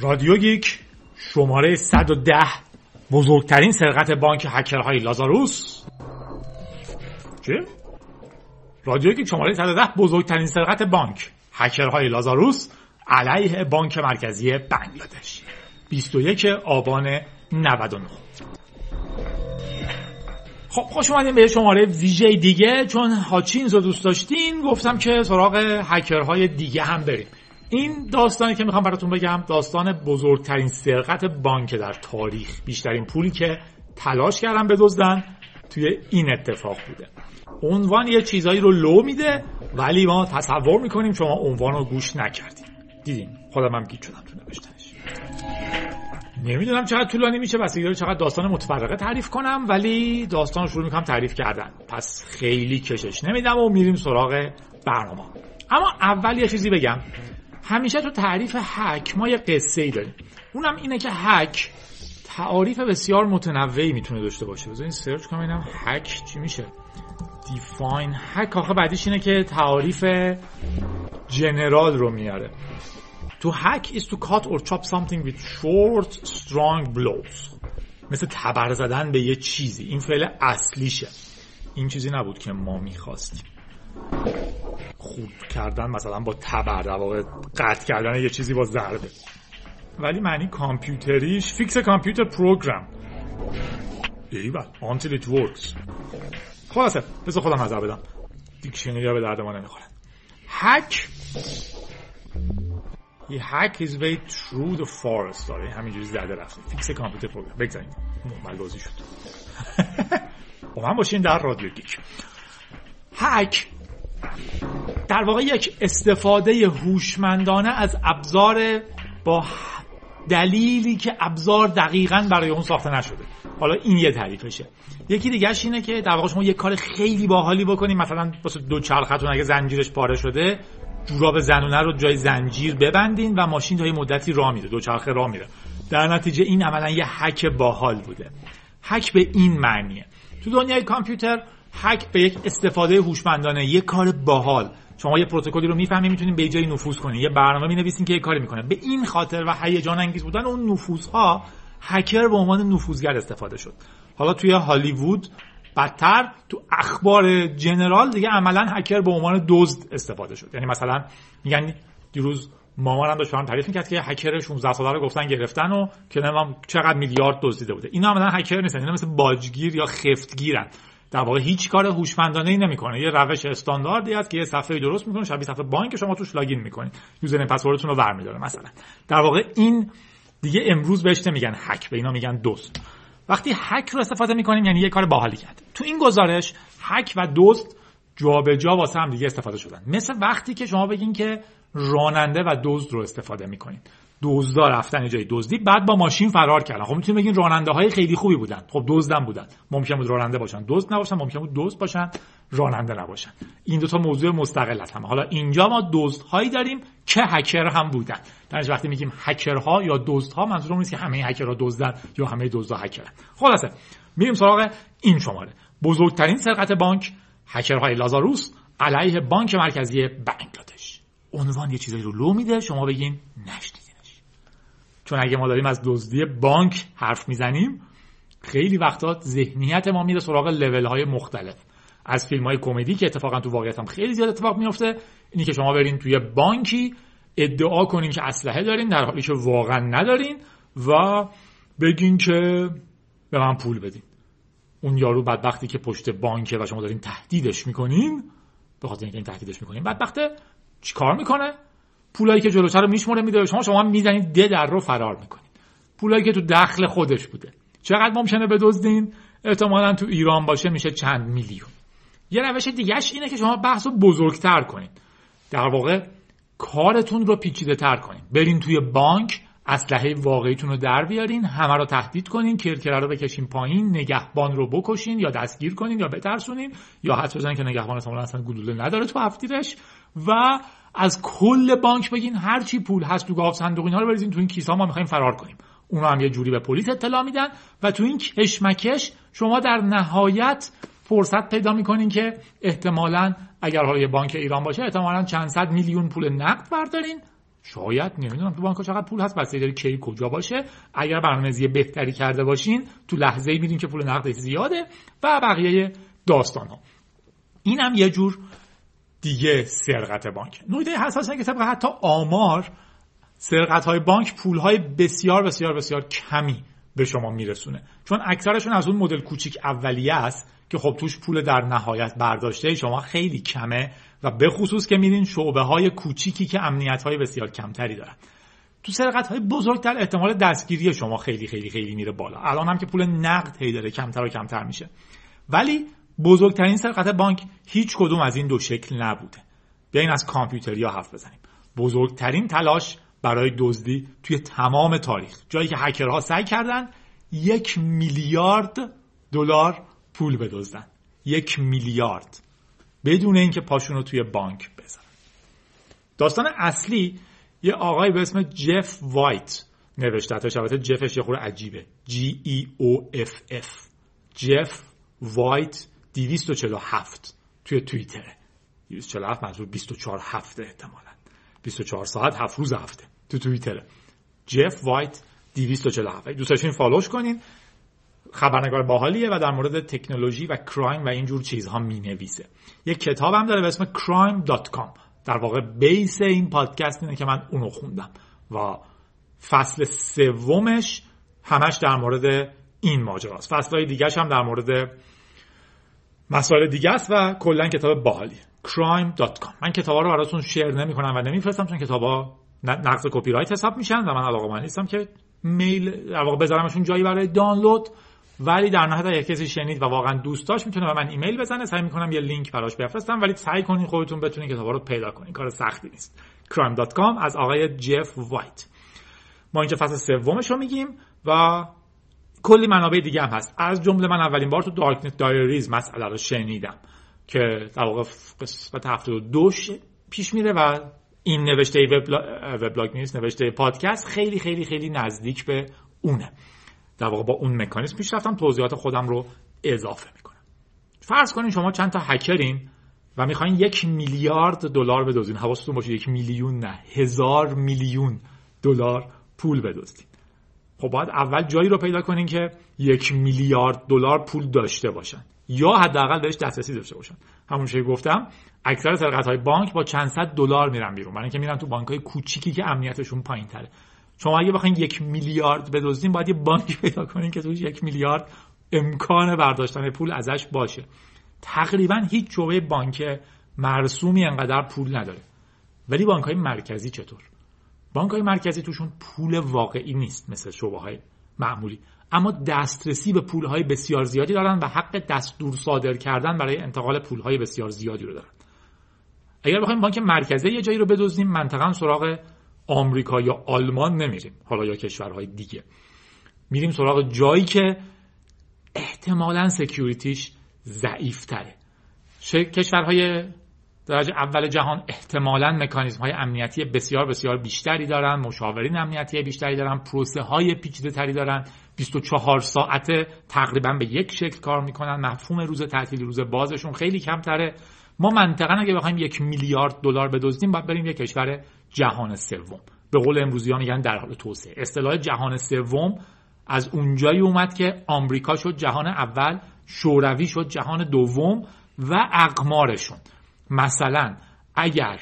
رادیو گیک شماره 110 بزرگترین سرقت بانک هکرهای لازاروس. چه؟ رادیو گیک شماره 110 بزرگترین سرقت بانک هکرهای لازاروس علیه بانک مرکزی بنگلادش، 21 آبان 99. خب خوش اومدین به شماره ویژه دیگه. چون هاچینز رو دوست داشتین گفتم که سراغ هکرهای دیگه هم بریم. این داستانی که میخوام براتون بگم داستان بزرگترین سرقت بانک در تاریخ، بیشترین پولی که تلاش کردن بدزدن توی این اتفاق بوده. عنوان یه چیزایی رو لو میده ولی ما تصور میکنیم شما عنوان رو گوش نکردیم. دیدین خودم هم گیج شدم تو نوشتنش. نمیدونم چقدر طولانی میشه، بسیاری داره چقدر داستان متفرقه تعریف کنم، ولی داستان شروع میکنم تعریف کردن، پس خیلی کشش نمیدم و میریم سراغ برنامه. اما اول یه چیزی بگم. همیشه تو تعریف هک ما یه قصه ای داریم، اونم اینه که هک تعاریف بسیار متنوعی میتونه داشته باشه. بذارین سرچ کنم ببینم هک چی میشه. دیفاین هک آخه بعدیش اینه که تعاریف جنرال رو میاره. To hack is to cut or chop something with short, strong blows. مثل تبر زدن به یه چیزی. این فعل اصلیشه. این چیزی نبود که ما میخواستیم. خورد کردن مثلا با تبر، در واقع قطع کردن یه چیزی با ضربه. ولی معنی کامپیوتریش فیکس کامپیوتر پروگرام. ایول until it works. خلاصه بذار خودم نظر بدم. دیکشنری ها به درد ما نمیخورن. هک He hacked his way through the forest. داره همینجوری زده رفته. فیکس کامپیوتر پروگرام. بگذاریم مال بازی شد. با من باشین در رادیو گیک. هک در واقع یک استفاده هوشمندانه از ابزار با دلیلی که ابزار دقیقاً برای اون ساخته نشده. حالا این یه تعریفشه. یکی دیگه‌اش اینه که در واقع شما یه کار خیلی باحالی بکنید، مثلا واسه دوچرختون اگه زنجیرش پاره شده جوراب زنونه رو جای زنجیر ببندین و ماشین تا یه مدتی راه میره، دوچرخه راه میره. در نتیجه این عملاً یه هک باحال بوده. هک به این معنیه. تو دنیای کامپیوتر هک به یک استفاده هوشمندانه، یه کار باحال. شما یه پروتکلی رو میفهمید میتونید به جایی نفوذ کنید، یه برنامه مینویسین که یه کاری میکنه. به این خاطر و هیجان انگیز بودن اون نفوذها هکر به عنوان نفوذگر استفاده شد. حالا توی هالیوود بدتر، تو اخبار جنرال دیگه عملاً هکر به عنوان دزد استفاده شد. یعنی مثلا میگن دیروز مامانم داشت برام تعریف می‌کرد که هکر 16 ساله رو گفتن گرفتن و که نمیدونم چقدر میلیارد دزدیده بوده. اینا عملاً هکر نیستن، اینا مثل باجگیر یا خفتگیرن. در واقع هیچ کار هوشمندانه‌ای نمی‌کنه. یه روش استانداردی هست که یه صفحه درست می‌کنه، شبیه صفحه بانک، شما توش لاگین می‌کنید، یوزرنیم پسوردتون رو برمی‌داره مثلا. در واقع این دیگه امروز بهش نمیگن هک، به اینا میگن دزد. وقتی هک رو استفاده می‌کنیم یعنی یه کار باحالی کرد. تو این گزارش هک و دزد جابجا واسه هم دیگه استفاده شدن. مثل وقتی که شما بگین که راننده و دزد رو استفاده می‌کنین. دزدا رفتن جای دزدی بعد با ماشین فرار کردن. خب میتونید بگین راننده‌های خیلی خوبی بودن. خب دزدم بودن. ممکن بود راننده باشن، دزد نباشن، ممکن بود دزد باشن، راننده نباشن. این دو تا موضوع مستقل هستن. حالا اینجا ما دزدهایی داریم که هکر هم بودن. درش وقتی میگیم هکرها یا دزدها منظورم نیست که همه هکرها دزدن یا همه دزدها هکرن. خلاصه میریم سراغ این شماره. بزرگترین سرقت بانک هکرهای لازاروس علیه بانک مرکزی بنگلادش. عنوان یه چیزایی رو لو میده، شما بگین نشنیدینش. چون اگه ما داریم از دزدی بانک حرف میزنیم خیلی وقتا ذهنیت ما میره سراغ لول های مختلف. از فیلم های کمدی که اتفاقا تو واقعیت هم خیلی زیاد اتفاق میفته، اینی که شما برین توی بانکی ادعا کنین که اسلحه دارین در حالی که واقعا ندارین و بگین که به من پول بدین. اون یارو بدبختی که پشت بانکه و شما دارین تهدیدش میکنین، به خاطر اینکه این تهدیدش میکنین، بدبخته چیکار میکنه؟ پولایی که جلوتر رو میشموره میده، شما هم میزنید در رو فرار میکنید. پولایی که تو دخل خودش بوده. چقدر ممکنه بدزدین؟ احتمالاً تو ایران باشه میشه چند میلیون. یه روش دیگه‌اش اینه که شما بحث رو بزرگتر کنید. در واقع کارتون رو پیچیده‌تر کنید. برین توی بانک، اسلحه واقعیتون رو در بیارین، همه رو تهدید کنین، کرکره رو بکشین پایین، نگهبان رو بکشین یا دستگیر کنین یا بترسونین یا حتی بزنین که نگهبان اصلا گلوله نداره تو هفتیرش و از کل بانک بگین هر چی پول هست تو گاو صندوق اینا رو بریزین تو این کیسا، ما می‌خوایم فرار کنیم. اونا هم یه جوری به پلیس اطلاع میدن و تو این کشمکش شما در نهایت فرصت پیدا می‌کنین که احتمالاً اگر حالا یه بانک ایران باشه احتمالاً چند صد میلیون پول نقد بردارین شاید نمیدونم تو بانک‌ها چقدر پول هست، بس داری کی کجا باشه. اگر برنامه‌ریزی بهتری کرده باشین تو لحظه‌ای می‌بینین که پول نقدش زیاده و بقیه داستان‌ها. اینم یه جور دیگه سرقت بانک. نکته حساس اینه که طبق حتی آمار سرقت‌های بانک پول‌های بسیار بسیار بسیار کمی به شما میرسونه، چون اکثرشون از اون مدل کوچیک اولیه است که خب توش پول در نهایت برداشته شما خیلی کمه و به خصوص که میدین شعبه‌های کوچیکی که امنیت‌های بسیار کمتری دارن. تو سرقت‌های بزرگتر احتمال دستگیری شما خیلی خیلی خیلی میره بالا. الان هم که پول نقد هی داره کمتر و کمتر میشه، ولی بزرگترین سرقت بانک هیچ کدوم از این دو شکل نبوده. بیاین از کامپیوتریا حرف بزنیم. بزرگترین تلاش برای دزدی توی تمام تاریخ، جایی که هکرها سعی کردن 1 میلیارد دلار پول بدزدن. 1 میلیارد بدون اینکه پاشون رو توی بانک بزنن. داستان اصلی یه آقای به اسم جف وایت نوشته. البته جفش یه خورده عجیبه. GEOFF. جف وایت 247 توی توییتره. 247 منظور 24 هفته احتمالاً. 24 ساعت 7 روز هفته تو توییتره. جف وایت 247. دوست داشتین فالوش کنین. خبرنگار باحالیه و در مورد تکنولوژی و کرایم و اینجور چیزها مینویسه. یک کتاب هم داره به اسم crime.com. در واقع بیس این پادکست اینه که من اونو خوندم و فصل 3 همش در مورد این ماجراست. فصلهای دیگه‌اش هم در مورد مسائل دیگه است و کلا کتاب باحالیه. crime.com. من کتابا رو براتون شیر نمی‌کنم و نمی‌فرستم چون کتابا نقض کپی رایت حساب میشن و من علاقه‌مند نیستم که میل در واقع بذارمشون جایی برای دانلود. ولی در نهایت اگه کسی شنید و واقعا دوست داشت میتونه به من ایمیل بزنه، سعی میکنم یه لینک براش بفرستم، ولی سعی کنین خودتون بتونین کتابا رو پیدا کنین. کار سختی نیست. crime.com از آقای جف وایت. ما اینجا فصل 3 رو میگیم و کلی منابع دیگه هم هست. از جمله من اولین بار تو دارکنت دایریز مسئله رو شنیدم که در واقع قسمت 72 پیش میره و این نوشته وبلاگ نیست، نوشته پادکست خیلی خیلی خیلی نزدیک به اونه. در واقع با اون مکانیزم پیش رفتم، توضیحات خودم رو اضافه میکنم. فرض کنین شما چند تا هکرین و میخواین 1 میلیارد دلار بدزدین. حواستون باشه 1 میلیون نه، 1000 میلیون دلار پول بدزدین. خب باید اول جایی رو پیدا کنین که 1 میلیارد دلار پول داشته باشن یا حداقل بهش دسترسی داشته باشن. همون چیزی گفتم، اکثر سرقت‌های بانک با چند صد دلار میرن بیرون، برای اینکه میرن تو بانک‌های کوچیکی که امنیتشون پایین‌تره. شما اگه بخواید 1 میلیارد بدزدین باید یه بانک پیدا کنین که توش 1 میلیارد امکان برداشتن پول ازش باشه. تقریبا هیچ شعبه بانک مرسومی انقدر پول نداره. ولی بانک‌های مرکزی چطور؟ بانک‌های مرکزی توشون پول واقعی نیست مثل شعبه‌های معمولی، اما دسترسی به پول‌های بسیار زیادی دارن و حق دستور صادر کردن برای انتقال پول‌های بسیار زیادی رو دارن. اگر بخوایم بانک مرکزی یه جایی رو بدزدیم، منطقاً سراغ آمریکا یا آلمان نمیریم، حالا یا کشورهای دیگه. میریم سراغ جایی که احتمالاً سکیوریتیش ضعیف‌تره. کشورهای درجه اول جهان احتمالاً مکانیزم‌های امنیتی بسیار بسیار بیشتری دارن، مشاورین امنیتی بیشتری دارن، پروسه‌های پیچیده‌تری دارن، 24 ساعته تقریباً به یک شکل کار میکنن، مفهوم روز تعطیل روز بازشون خیلی کمتره. ما منطقاً اگه بخوایم 1 میلیارد دلار بدزدیم باید بریم یک کشور جهان سوم. به قول امروزی‌ها میگن در حال توسعه. اصطلاح جهان سوم از اونجایی اومد که آمریکا شد جهان اول، شوروی شد جهان دوم و اقمارشون. مثلا اگر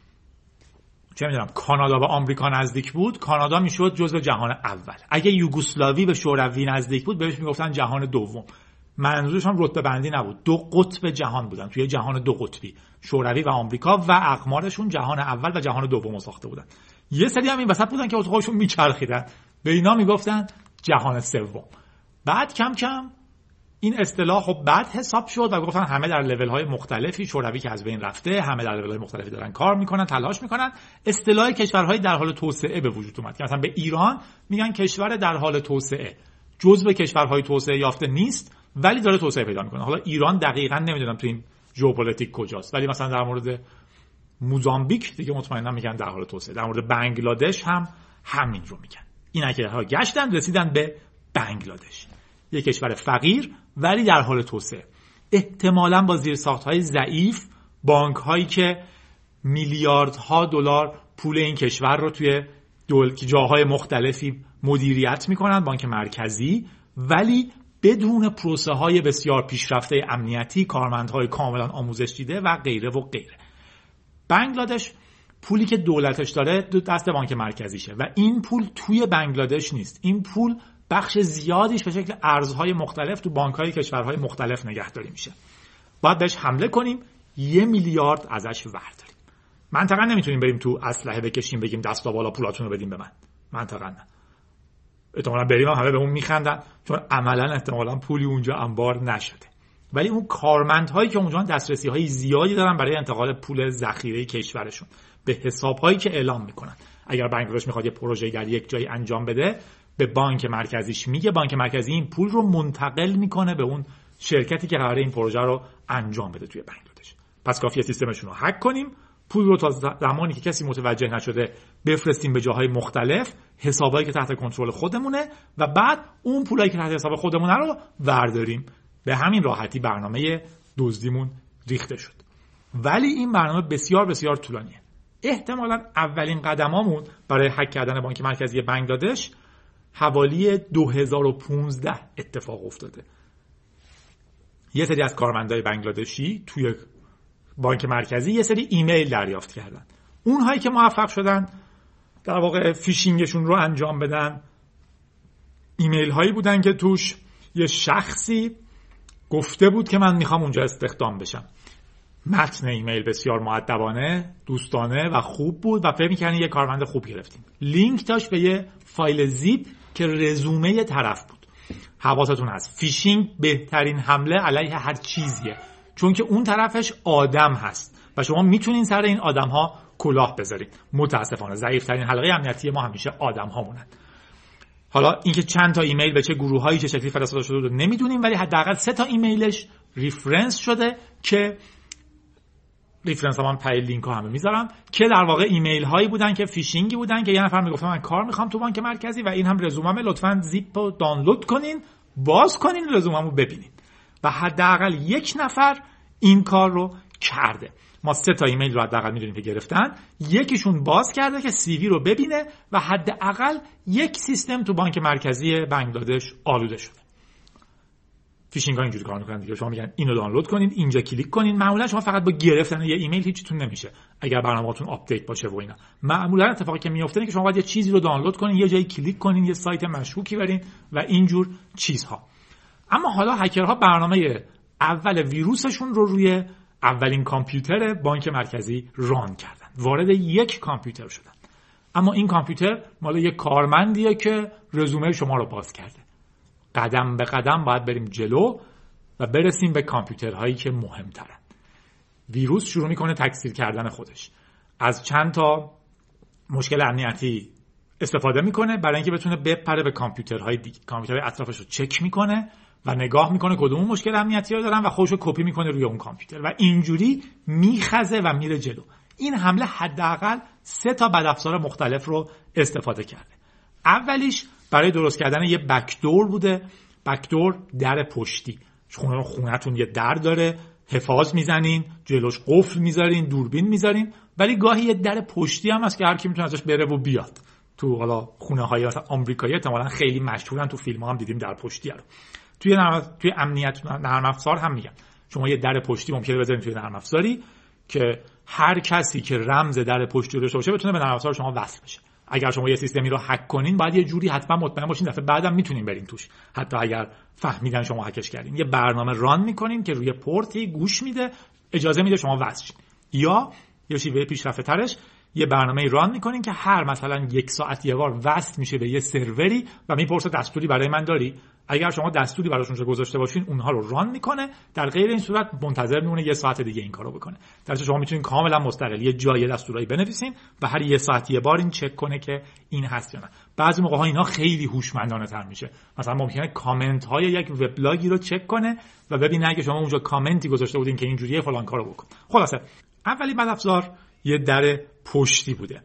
چه میدونم کانادا به آمریکا نزدیک بود، کانادا میشد جزو جهان اول. اگه یوگسلاوی به شوروی نزدیک بود، بهش میگفتن جهان دوم. منظورشون رتبه بندی نبود، 2 قطب جهان بودن توی جهان 2 قطبی، شوروی و آمریکا، و اقمارشون جهان اول و جهان دوم ساخته بودن. یه سری هم این وسط بودن که خودشون میچرخیدن، به اینا میگفتن جهان سوم. بعد کم کم این اصطلاح خب بعد حساب شد و گفتن همه در لول‌های مختلفی، شوروی که از بین رفته، همه در لول‌های مختلفی دارن کار میکنن، تلاش میکنن. اصطلاح کشورهای در حال توسعه به وجود اومد که مثلا به ایران میگن کشور در حال توسعه، جزو کشورهای توسعه یافته نیست ولی داره توسعه پیدا میکنه. حالا ایران دقیقاً نمیدونم تو این ژئوپلیتیک کجاست، ولی مثلا در مورد موزامبیک دیگه مطمئنا میگن در حال توسعه. در مورد بنگلادش هم همین رو میگن. اینا که گشتن رسیدن به بنگلادش، یک کشور فقیر ولی در حال توسعه. احتمالاً با زیرساخت‌های ضعیف، بانک‌هایی که میلیاردها دلار پول این کشور رو توی جاهای مختلفی مدیریت میکنن، بانک مرکزی، ولی بدون پروسه های بسیار پیشرفته امنیتی، کارمندهای کاملا آموزش دیده و غیره و غیره. بنگلادش پولی که دولتش داره دست بانک مرکزیشه و این پول توی بنگلادش نیست. این پول بخش زیادیش به شکل ارزهای مختلف تو بانک‌های کشورهای مختلف نگهداری میشه. باید بهش حمله کنیم، 1 میلیارد ازش ورداریم. منطقا نمیتونیم بریم تو اسلحه بکشیم بگیم دستا بالا پولاتون رو بدیم به من. منطقا نه. احتمالاً بریم همه به اون میخندن چون عملاً احتمالاً پولی اونجا انبار نشده. ولی اون کارمندهایی که اونجا دسترسی‌های زیادی دارن برای انتقال پول ذخیره کشورشون به حساب‌هایی که اعلام میکنن. اگر بنگلادش میخواد یه پروژه‌ای در یک جایی انجام بده، به بانک مرکزیش میگه، بانک مرکزی این پول رو منتقل میکنه به اون شرکتی که قراره این پروژه رو انجام بده توی بنگلادش. پس کافیه سیستمشون رو هک کنیم، پول رو تا زمانی که کسی متوجه نشده بفرستیم به جاهای مختلف، حسابایی که تحت کنترل خودمونه و بعد اون پولایی که تحت حساب خودمونه رو ورداریم. به همین راحتی برنامه دزدیمون ریخته شد. ولی این برنامه بسیار بسیار طولانیه. احتمالاً اولین قدمامون برای هک کردن بانک مرکزی بنگلادش حوالی 2015 اتفاق افتاده. یه سری از کارمندای بنگلادشی توی بانک مرکزی یه سری ایمیل دریافت کردن. اونهایی که موفق شدن در واقع فیشینگشون رو انجام بدن، ایمیل هایی بودن که توش یه شخصی گفته بود که من میخوام اونجا استخدام بشم. متن ایمیل بسیار مؤدبانه، دوستانه و خوب بود و فکر می‌کنی یه کارمند خوب گرفتیم. لینک داشت به یه فایل زیپ که رزومه طرف بود. حواستون هست فیشینگ بهترین حمله علیه هر چیزیه، چون که اون طرفش آدم هست و شما میتونین سر این آدم‌ها کلاه بذارید. متاسفانه ضعیف‌ترین حلقه امنیتی ما همیشه آدم‌ها مونن. حالا اینکه چند تا ایمیل به چه گروه‌هایی چه شکلی فرستاده شده رو نمیدونیم، ولی حداقل 3 تا ایمیلش ریفرنس شده که ریفرنس ها من پای لینک ها همه میذارم که در واقع ایمیل هایی بودن که فیشینگی بودن که یه نفر میگفت من کار میخوام تو بانک مرکزی و این هم رزوممه، لطفاً زیپ رو دانلود کنین، باز کنین، رزوممو ببینین. و حداقل 1 نفر این کار رو کرده. ما 3 تا ایمیل رو حداقل میدونیم که گرفتن، یکیشون باز کرده که سی وی رو ببینه و حداقل 1 سیستم تو بانک مرکزی بنگلادش آلوده شده. فیشینگ ها اینجوری کار میکنن دیگه. شما میگن اینو دانلود کنین، اینجا کلیک کنین. معمولا شما فقط با گرفتن یه ایمیل هیچیتون نمیشه اگر برنامه‌تون آپدیت باشه و اینا. معمولا اتفاقی که میفته اینه که شما باید یه چیزی رو دانلود کنین، یه جایی کلیک کنین، یه سایت مشکوکی برین و اینجور چیزها. اما حالا هکرها برنامه اول ویروسشون رو روی اولین کامپیوتر بانک مرکزی ران کردن. وارد 1 کامپیوتر شدن. اما این کامپیوتر مال یه کارمندیه که رزومه شما رو باز کرده. قدم به قدم باید بریم جلو و برسیم به کامپیوترهایی که مهمترن. ویروس شروع میکنه تکثیر کردن خودش. از چند تا مشکل امنیتی استفاده میکنه برای اینکه بتونه بپره به کامپیوترهای دیگه. کامپیوترهای اطرافش رو چک میکنه و نگاه میکنه کدوم مشکل امنیتی رو دارن و خودش رو کپی میکنه روی اون کامپیوتر و اینجوری میخزه و میره جلو. این حمله حداقل 3 تا بدافزار مختلف رو استفاده کرده. اولیش برای درست کردن یه بکدور بوده. بکدور در پشتی. خونه‌تون یه در داره، حفاظ میزنین، جلوش قفل میذارین، دوربین میذارین، ولی گاهی یه در پشتی هم هست که هر کی میتونه ازش بره و بیاد. تو حالا خونه‌های مثلا آمریکایی احتمالاً خیلی مشهورن، تو فیلم‌ها هم دیدیم در پشتی رو. توی امنیت نرم افزار هم میگن شما یه در پشتی ممکنه بذارین توی نرم افزاری که هر کسی که رمز در پشتی رو داشته باشه بتونه به نرم افزار شما وصل بشه. اگر شما یه سیستمی رو هک کنین باید یه جوری حتما مطمئن باشین دفعه بعدم میتونین برین توش، حتی اگر فهمیدن شما هکش کردین. یه برنامه ران میکنین که روی پورتی گوش میده، اجازه میده شما وصل شین. یا یه شیوه پیشرفته ترش یه برنامه ران میکنین که هر مثلا 1 ساعت یه بار وصل میشه به یه سروری و میپرسه دستوری برای من داری؟ اگر شما دستوری براشون گذاشته باشین اونها رو ران میکنه. در غیر این صورت منتظر میمونه 1 ساعت دیگه این کارو بکنه. در حالی شما میتونین کاملا مستقل یه جای دستورایی بنویسین و هر 1 ساعت یه بار این چک کنه که این هست یا نه. بعضی موقع ها اینا خیلی هوشمندانه تر میشه. مثلا ممکنه کامنت های یک وبلاگی رو چک کنه و ببینه اگه شما اونجا کامنتی گذاشته بودین که اینجوریه فلان کارو بکن. خلاصه اولی بدافزار یه در پشتی بوده،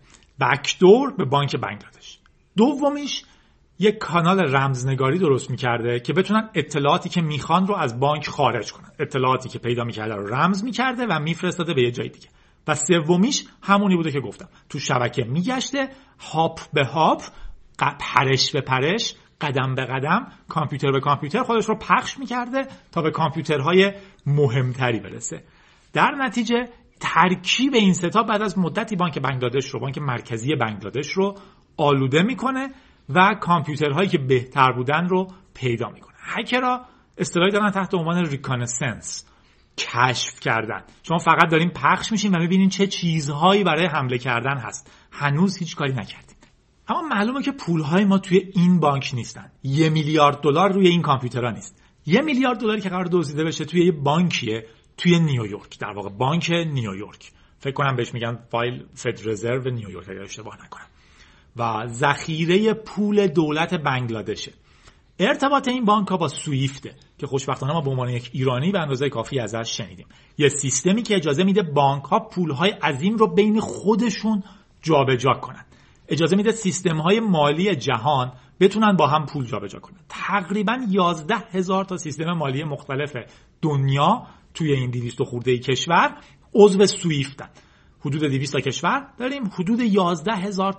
بکدور به بانک بنگلادش. دومیش یک کانال رمزنگاری درست میکرده که بتونن اطلاعاتی که میخوان رو از بانک خارج کنن. اطلاعاتی که پیدا میکرده رو رمز میکرده و میفرستاده به یه جای دیگه. و سومیش همونی بوده که گفتم، تو شبکه میگشته، هاپ به هاپ، پرش به پرش، قدم به قدم، کامپیوتر به کامپیوتر خودش رو پخش میکرده تا به کامپیوترهای مهمتری برسه. در نتیجه ترکیب این ستا بعد از مدتی بانک مرکزی بنگلادش رو آلوده میکنه و کامپیوترهایی که بهتر بودن رو پیدا میکنه. هکرها اصطلاحی دارن تحت عنوان ریکانسنس، کشف کردن. شما فقط دارین پخش میشین و میبینین چه چیزهایی برای حمله کردن هست، هنوز هیچ کاری نکردین. اما معلومه که پولهای ما توی این بانک نیستن. 1 میلیارد دلار روی این کامپیوترها نیست. 1 میلیارد دلاری که قرار دزدیده بشه توی یه بانکیه توی نیویورک، در واقع بانک نیویورک، فکر کنم بهش میگن فایل فد رزرو نیویورک اگر اشتباه نکنم، و ذخیره پول دولت بنگلادشه. ارتباط این بانک ها با سویفته که خوشبختانه ما به عنوان یک ایرانی به اندازه کافی ازش شنیدیم. یه سیستمی که اجازه میده بانک ها پولهای عظیم رو بین خودشون جابجا کنن. اجازه میده سیستم های مالی جهان بتونن با هم پول جابجا کنن. تقریبا 11,000 تا سیستم مالی مختلف دنیا توی این 200 خورده کشور عضو سویفتن. حدود 200 تا کشور داریم، حدود 11,000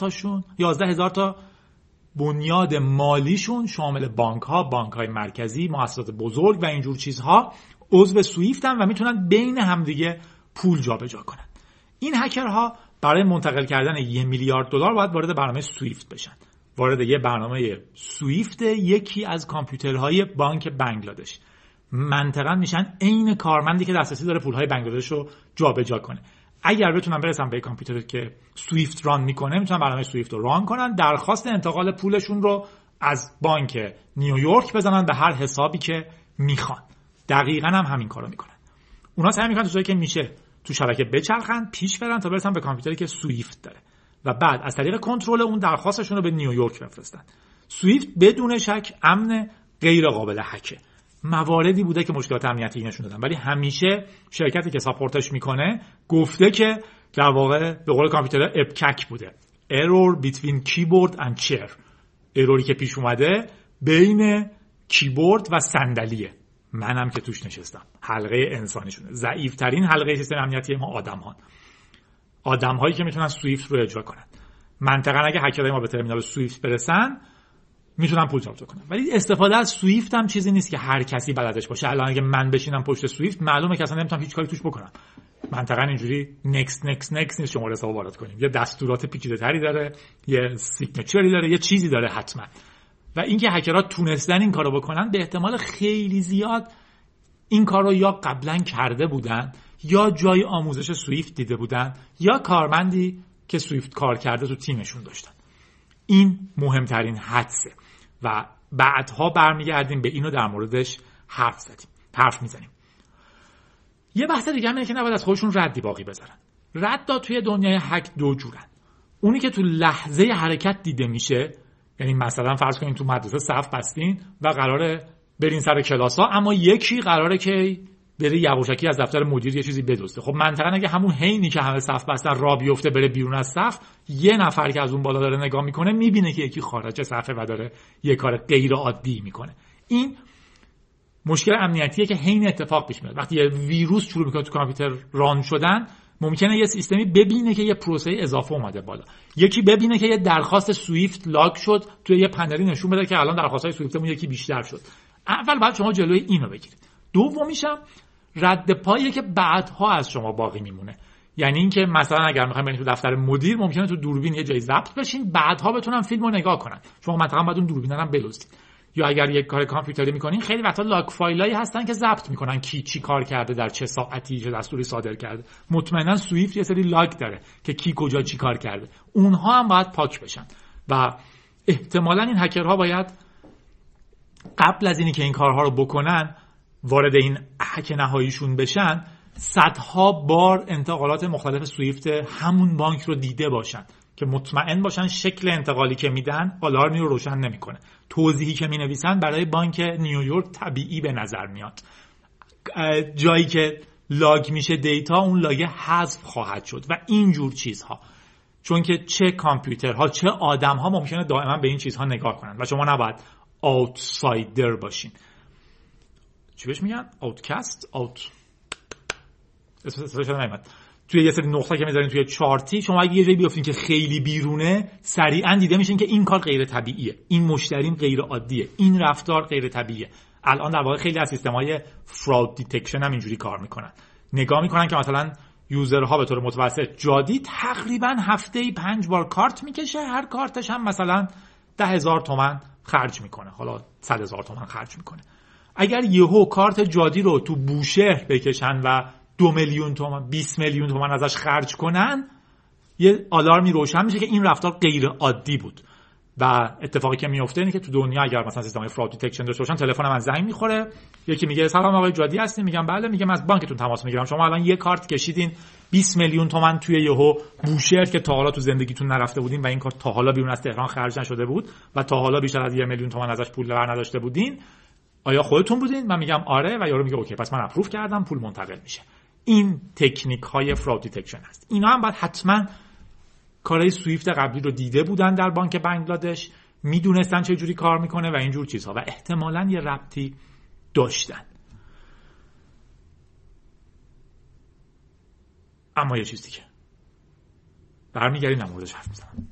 تا بنیاد مالیشون شامل بانک‌های مرکزی، مؤسسات بزرگ و اینجور چیزها عضو سویفتن و میتونن بین همدیگه پول جابجا کنن. این هکرها برای منتقل کردن 1 میلیارد دلار باید وارد برنامه سویفت بشن. وارد یه برنامه سویفت یکی از کامپیوترهای بانک بنگلادش. منطقاً میشن عین کارمندی که دسترسی داره پولهای بنگلادش رو جابجا کنه. اگر بتونن برسن به کامپیوتری که سویفت ران میکنه، میتونن برنامه سویفت رو ران کنن، درخواست انتقال پولشون رو از بانک نیویورک بزنن به هر حسابی که میخوان. دقیقاً هم همین کارو میکنن. اونا سعی میکنن تو جایی که میشه تو شبکه بچرخن، پیش برن تا برسن به کامپیوتری که سویفت داره و بعد از طریق کنترل اون درخواستشون رو به نیویورک بفرستن. سویفت بدون شک امن، غیر قابل هکه. مواردی بوده که مشکلات امنیتی نشون دادن، ولی همیشه شرکتی که ساپورتش میکنه گفته که در واقع به قول کامپیوتر ابکک بوده. error between keyboard and chair. اروری که پیش اومده بین کیبورد و صندلیه. منم که توش نشستم. حلقه انسانیشونه. ضعیف‌ترین حلقه سیستم امنیتی ما آدم‌هایی که میتونن سویفت رو اجرا کنن. منطقاً اگه هکرهای ما به ترمینال سویفت برسن میتونن پول جابجا کنن، ولی استفاده از سویفت هم چیزی نیست که هر کسی بلدش باشه. الان اگه من بشینم پشت سویفت معلومه که اصلا نمیتونم هیچ کاری توش بکنم. منطقاً اینجوری نکست نیست شماره حساب وارد کنیم. یه دستورات پیچیده‌تری داره، یه سیگنچری داره، یه چیزی داره حتما. و اینکه هکرها تونستن این کارو بکنن به احتمال خیلی زیاد این کارو یا قبلا کرده بودن یا جای آموزش سویفت دیده بودن یا کارمندی که سویفت کار کرده تو تیمشون داشتن. این مهمترین حدسه و بعدها برمیگردیم به اینو در موردش حرف میزنیم. یه بحث دیگه هم اینه که نباید از خودشون ردی باقی بذارن. ردا توی دنیای هک دو جورن. اونی که تو لحظه حرکت دیده میشه، یعنی مثلا فرض کنین تو مدرسه صف بستین و قراره برین سر کلاسا، اما یکی قراره که بره یواشکی از دفتر مدیر یه چیزی بدزده. خب منطقاً اگه همون حینی که همه صف بستن را بیفته بره بیرون از صف، یه نفر که از اون بالا داره نگاه میکنه میبینه که یکی خارج صفه و داره یه کار غیر عادی میکنه. این مشکل امنیتیه که حین اتفاق پیش میاد. وقتی یه ویروس شروع میکنه تو کامپیوتر ران شدن، ممکنه یه سیستمی ببینه که یه پروسه اضافه اومده بالا، یکی ببینه که یه درخواست سویفت لاگ شد توی یه پنلی نشون بده که الان درخواست‌های سویفتمون یکی بیشتر شد. اول باید شما جلوی اینو بگیرید. دومیشم رد پاییه که بعدها از شما باقی میمونه. یعنی اینکه مثلا اگر میخوایم برید تو دفتر مدیر، ممکنه تو دوربین یه جایی ضبط بشین، بعدها بتونن فیلمو نگاه کنن. شما منطقاً باید اون دوربینا رو بلوزید. یا اگر یک کار کامپیوتری میکنین، خیلی وقتا لاگ فایلایی هستن که ضبط میکنن کی چی کار کرده، در چه ساعتی چه دستوری صادر کرده. مطمئنا سویفت یه سری لاگ داره که کی کجا چی کار کرده. اونها هم باید پاک بشن و احتمالاً این هکرها باید قبل از اینی که این کارها رو بکنن، وارد این هک نهاییشون بشن، صدها بار انتقالات مختلف سویفت همون بانک رو دیده باشن که مطمئن باشن شکل انتقالی که میدن آلارمی رو روشن نمیکنه. توضیحی که مینویسن برای بانک نیویورک طبیعی به نظر میاد. جایی که لاگ میشه دیتا، اون لاگ حذف خواهد شد و اینجور چیزها. چون که چه کامپیوترها چه آدمها ممکنه دائما به این چیزها نگاه کنن و شما نباید آوتسایدر باشین. چی بهش میگن؟ آوتکست؟ اسمش نمیاد. توی یه سری نقطه که میذارین توی چارتی، شما اگه یه جایی بیافتین که خیلی بیرونه، سریعا دیده میشین که این کار غیر طبیعیه، این مشتریم غیر عادیه، این رفتار غیر طبیعیه. الان در واقع خیلی از سیستم‌های فراد دیتکشن هم اینجوری کار میکنن. نگاه میکنن که مثلا یوزرها به طور متوسط جادی تقریبا هفته‌ای 5 بار کارت میکشه، هر کارتش هم مثلا 10,000 تومان خرج میکنه، حالا 100,000 تومان خرج میکنه. اگر یهو کارت جادی رو تو بوشهر بکشن و 2 میلیون تومان 20 میلیون تومان ازش خرج کنن، یه آلارمی روشن میشه که این رفتار غیر عادی بود. و اتفاقی که میفته اینه که تو دنیا اگر مثلا سیستم فراد دیتکشن داشته باشن، تلفن من زنگ میخوره، یکی میگه سلام آقای جادی هستین، میگم بله، میگم از بانکتون تماس میگیرم، شما الان یه کارت کشیدین 20 میلیون تومان توی یهو بوشهر که تا حالا تو زندگیتون نرفته بودین و این کارت تا حالا بیرون از تهران خرج نشده بود و تا حالا بیشتر از 1 میلیون تومان ازش پول بر نداشته بودین، آیا خودتون بودین؟ من میگم آره، و یارو میگه اوکی پس من اپروو کردم، پول منتقل میشه. این تکنیک های فراد دیتکشن هست. اینا هم باید حتما کارهای سویفت قبلی رو دیده بودن در بانک بنگلادش، میدونستن چه جوری کار میکنه و اینجور چیزها، و احتمالاً یه ربطی داشتن. اما یه چیز دیگه برمیگردیم در موردش حرف میزنم.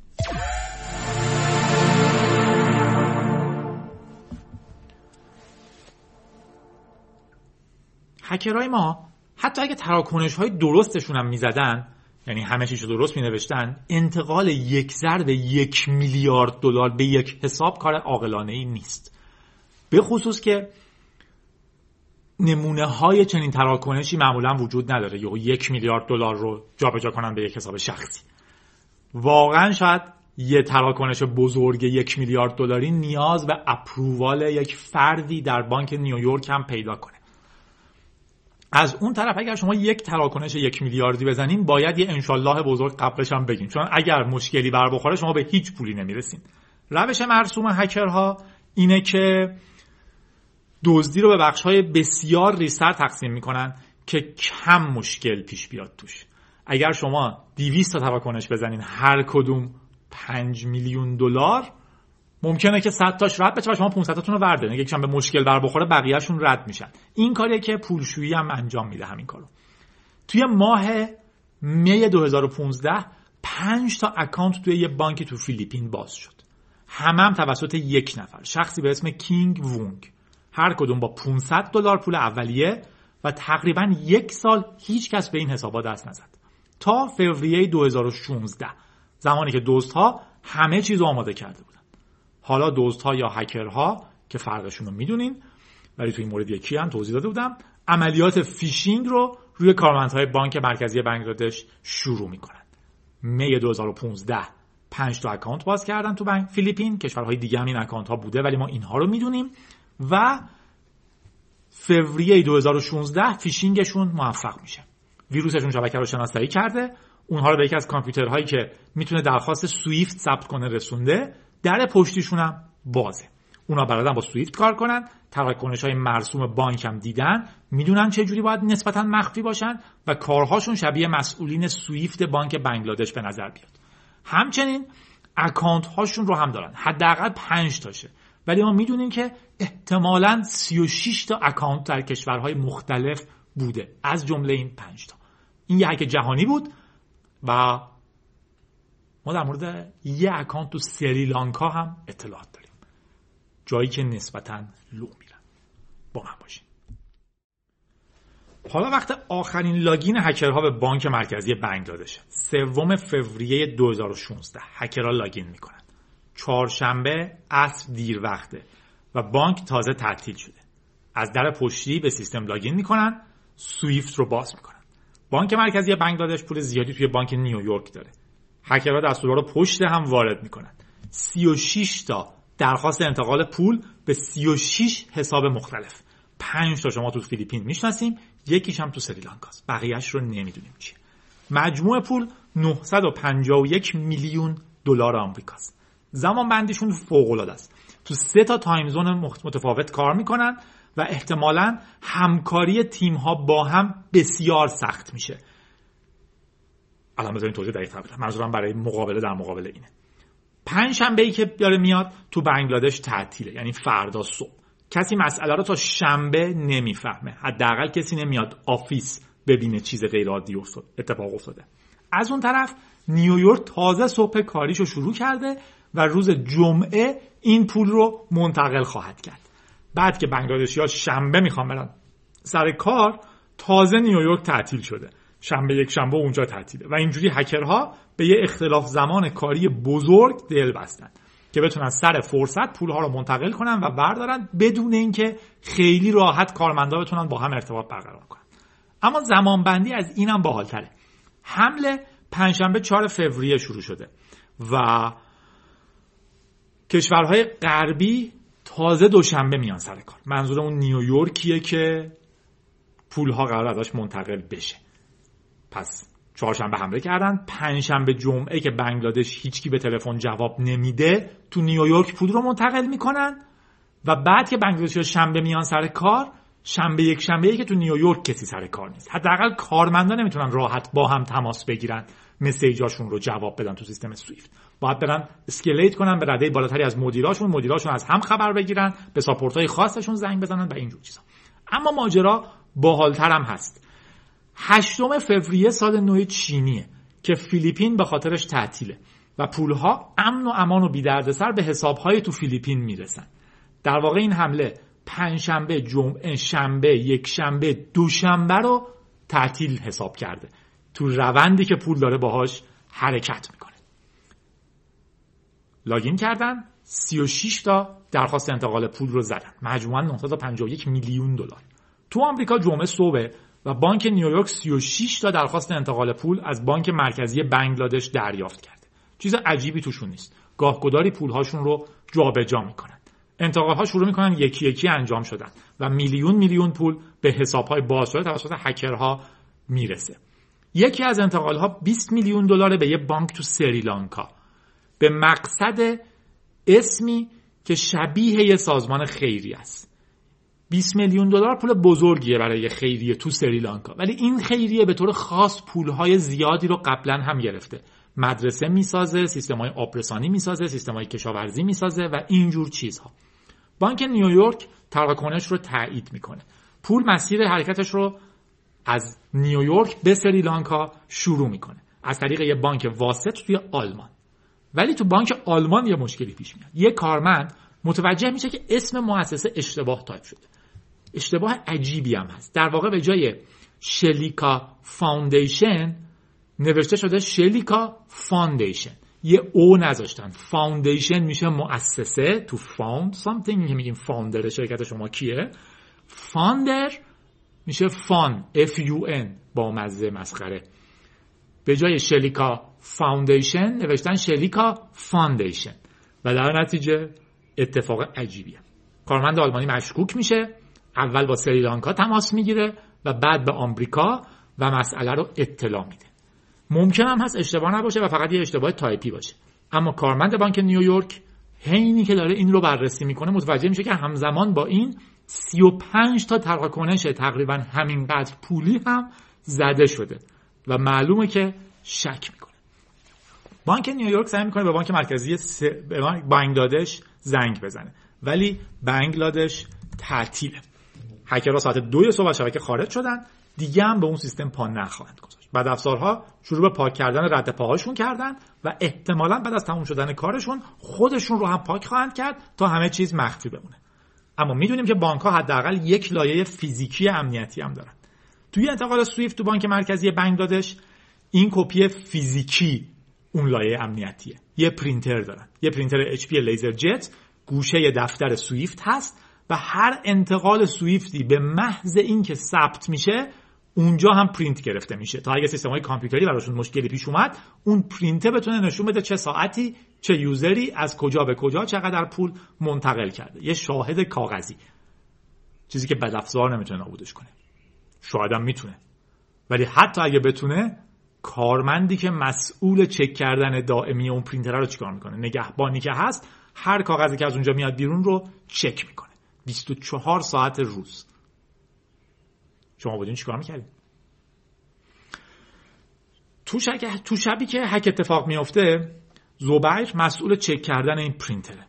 هکرهای ما حتی اگه تراکنش‌های درستشون هم میزدن، یعنی همه چیزو درست مینوشتن، انتقال یک ضرب 1 میلیارد دلار به یک حساب کار عاقلانه‌ای نیست. به خصوص که نمونه های چنین تراکنشی معمولا وجود نداره، یا 1 میلیارد دلار رو جابجا کنن به یک حساب شخصی. واقعا شاید یه تراکنش بزرگ 1 میلیارد دلاری نیاز به اپرووال یک فردی در بانک نیویورک هم پیدا کنه. از اون طرف اگر شما یک تراکنش 1 میلیاردی بزنین، باید یه انشالله بزرگ قبلش هم بگین، چون اگر مشکلی بر بخوره شما به هیچ پولی نمیرسین. روش مرسوم هکرها اینه که دزدی رو به بخش‌های بسیار ریزتر تقسیم میکنن که کم مشکل پیش بیاد توش. اگر شما 200 تا تراکنش بزنین هر کدوم 5 میلیون دلار، ممکنه که 100 تاش رد بشه و شما 500 تاتون رو وردارین. یکیشون به مشکل بر بخوره بقیه‌شون رد میشن. این کاریه که پولشویی هم انجام میده همین کارو. توی ماه می 2015 5 تا اکانت توی یه بانک تو فیلیپین باز شد. هم توسط یک نفر، شخصی به اسم کینگ وونگ. هر کدوم با 500 دلار پول اولیه و تقریباً 1 سال هیچ کس به این حسابا دست نزد. تا فوریه 2016، زمانی که دزدها همه چیزو آماده کرده بودن. حالا دزدها یا هکرها که فرقشون رو میدونین، ولی تو این مورد یکی هم توضیح داده بودم، عملیات فیشینگ رو روی کارمندهای بانک مرکزی بنگلادش شروع میکنن. می 2015 5 تا اکانت باز کردن تو بانک فیلیپین، کشورهای دیگه هم این اکانت ها بوده ولی ما اینها رو میدونیم، و فوریه 2016 فیشینگشون موفق میشه. ویروسشون شبکه رو شناسایی کرده، اونها رو به یکی از کامپیوترهایی که میتونه درخواست سویفت ثبت کنه رسونده، در پشتیشون هم بازه. اونا بلدن با سویفت کار کنن، تراکنش‌های مرسوم بانک هم دیدن، میدونن چه جوری باید نسبتاً مخفی باشن و کارهاشون شبیه مسئولین سویفت بانک بنگلادش به نظر بیاد. همچنین اکانت هاشون رو هم دارن، حداقل 5 تاشه، ولی ما میدونیم که احتمالاً 36 تا اکانت در کشورهای مختلف بوده، از جمله این 5 تا. این یه هک جهانی بود و ما در مورد یه اکانت تو سریلانکا هم اطلاعات داریم، جایی که نسبتاً لو میرن. با من باشین. حالا وقت آخرین لاگین هکرها به بانک مرکزی بنگلادش، 3 فوریه 2016 هکرها لاگین میکنن. چهارشنبه عصر دیر وقته و بانک تازه تعطیل شده. از در پشتی به سیستم لاگین میکنن، سویفت رو باز میکنن. بانک مرکزی بنگلادش پول زیادی توی بانک نیویورک داره. هکرها دستورها رو پشت هم وارد میکنن. 36 تا درخواست انتقال پول به 36 حساب مختلف. 5 تا شما تو فیلیپین میشناسیم، یکیش هم تو سریلانکاست، بقیه‌اش رو نمیدونیم چیه. مجموع پول 951 میلیون دلار آمریکاست. زمان بندیشون فوق‌العاده است. تو 3 تا تایم زون متفاوت کار میکنن و احتمالاً همکاری تیم‌ها با هم بسیار سخت میشه. الان بذارین توضیح دقیق‌تر بدم. منظورم برای مقابله در مقابل اینه. پنجشنبه‌ای که داره میاد تو بنگلادش تعطیله، یعنی فردا صبح. کسی مسئله رو تا شنبه نمیفهمه. حداقل کسی نمیاد آفیس ببینه چیز غیر عادی اتفاق افتاده. از اون طرف نیویورک تازه صبح کاریشو شروع کرده و روز جمعه این پول رو منتقل خواهد کرد. بعد که بنگلادشی‌ها شنبه میخوان برن سر کار، تازه نیویورک تعطیل شده. شنبه یک شنبه اونجا تعطیله و اینجوری هکرها به یه اختلاف زمان کاری بزرگ دل بستن که بتونن سر فرصت پولها رو منتقل کنن و بردارن بدون اینکه خیلی راحت کارمندا بتونن با هم ارتباط برقرار کنن. اما زمانبندی از اینم باحال‌تره. حمله پنجشنبه 4 فوریه شروع شده و کشورهای غربی تازه دوشنبه میان سر کار. منظور اون نیویورکیه که پولها قرار ازش منتقل بشه. پس چهارشنبه حمله کردن، پنجشنبه جمعه که بنگلادش هیچکی به تلفن جواب نمیده تو نیویورک پول رو منتقل میکنن و بعد که بنگلادشی‌ها شنبه میان سر کار، شنبه یک شنبه‌ای که تو نیویورک کسی سر کار نیست. حداقل کارمندا نمیتونن راحت با هم تماس بگیرن، مسیجاشون رو جواب بدن تو سیستم سویفت. باید برن اسکیلیت کنن به رده بالاتری از مدیراشون از هم خبر بگیرن، به ساپورتای خاصشون زنگ بزنن و اینجور چیزا. اما ماجرا باحال‌تر هم هست. 8 فوریه سال نو چینیه که فیلیپین به خاطرش تعطیله و پولها امن و امان و بی دردسر به حساب‌های تو فیلیپین میرسن. در واقع این حمله پنجشنبه، جمعه، شنبه، یک شنبه، دوشنبه رو تعطیل حساب کرده تو روندی که پول داره باهاش حرکت میکنه. لاگین کردن، 36 تا درخواست انتقال پول رو زدن، مجموعاً 951 میلیون دلار. تو آمریکا جمعه صبح و بانک نیویورک 36 تا درخواست انتقال پول از بانک مرکزی بنگلادش دریافت کرده. چیز عجیبی توشون نیست. گاهگداری پولهاشون رو جابجا میکنن. انتقال‌ها شروع میکنن یکی یکی انجام شدن و میلیون پول به حساب‌های باز شده توسط هکرها میرسه. یکی از انتقال‌ها 20 میلیون دلار به یه بانک تو سریلانکا به مقصد اسمی که شبیه یه سازمان خیریه است. 20 میلیون دلار پول بزرگیه برای خیریه تو سریلانکا، ولی این خیریه به طور خاص پول‌های زیادی رو قبلا هم گرفته. مدرسه میسازه، سیستم‌های آبرسانی میسازه، سیستم‌های کشاورزی میسازه و اینجور چیزها. بانک نیویورک تراکنش رو تایید میکنه. پول مسیر حرکتش رو از نیویورک به سریلانکا شروع میکنه از طریق یه بانک واسط توی آلمان. ولی تو بانک آلمان یه مشکلی پیش میاد. یه کارمند متوجه میشه که اسم مؤسسه اشتباه تایپ شده. اشتباه عجیبی هم هست. در واقع به جای شلیکا فاوندیشن نوشته شده شلیکا فاندیشن. یه او نذاشتن. فاوندیشن میشه مؤسسه، تو فاوند something که میگیم فاوندر شرکت شما کیه. فاندر میشه فان FUN با مزه مسخره. به جای شلیکا فاوندیشن نوشتن شلیکا فاندیشن و در نتیجه اتفاق عجیبیه. کارمند آلمانی مشکوک میشه، اول با سریلانکا تماس میگیره و بعد به آمریکا و مسئله رو اطلاع میده. ممکن هم هست اشتباه نباشه و فقط یه اشتباه تایپی باشه، اما کارمند بانک نیویورک حینی که داره این رو بررسی میکنه متوجه میشه که همزمان با این 35 تا تراکنش تقریبا همینقدر پولی هم زده شده و معلومه که شک میکنه. بانک نیویورک سعی میکنه به بانک مرکزی بنگلادش زنگ بزنه، ولی بنگلادش تعطیله. هکرها ساعت 2 صبح از شبکه خارج شدن، دیگه هم به اون سیستم پا نخواهند گذاشت. بدافزارها شروع به پاک کردن رد پاهاشون کردن و احتمالاً بعد از تموم شدن کارشون خودشون رو هم پاک خواهند کرد تا همه چیز مخفی بمونه. اما میدونیم که بانک‌ها حداقل یک لایه فیزیکی امنیتی هم دارن. توی انتقال سویفت تو بانک مرکزی بنگلادش این کپی فیزیکی اون لایه امنیتیه. یه پرینتر دارن. یه پرینتر HP لیزر جت گوشه دفتر سویفت هست و هر انتقال سویفتی به محض اینکه ثبت میشه اونجا هم پرینت گرفته میشه تا اگه سیستم‌های کامپیوتری براشون مشکلی پیش اومد اون پرینته بتونه نشون بده چه ساعتی چه یوزری از کجا به کجا چقدر پول منتقل کرده. یه شاهد کاغذی، چیزی که بدافزار نمیتونه نابودش کنه. شاید هم میتونه، ولی حتی اگه بتونه کارمندی که مسئول چک کردن دائمی اون پرینتر رو چیکار میکنه؟ نگهبانی که هست هر کاغذی که از اونجا میاد بیرون رو چک میکنه 24 ساعت روز. شما بودین چیکار میکردین؟ تو شبی که هک اتفاق میفته زبیر مسئول چک کردن این پرینتره.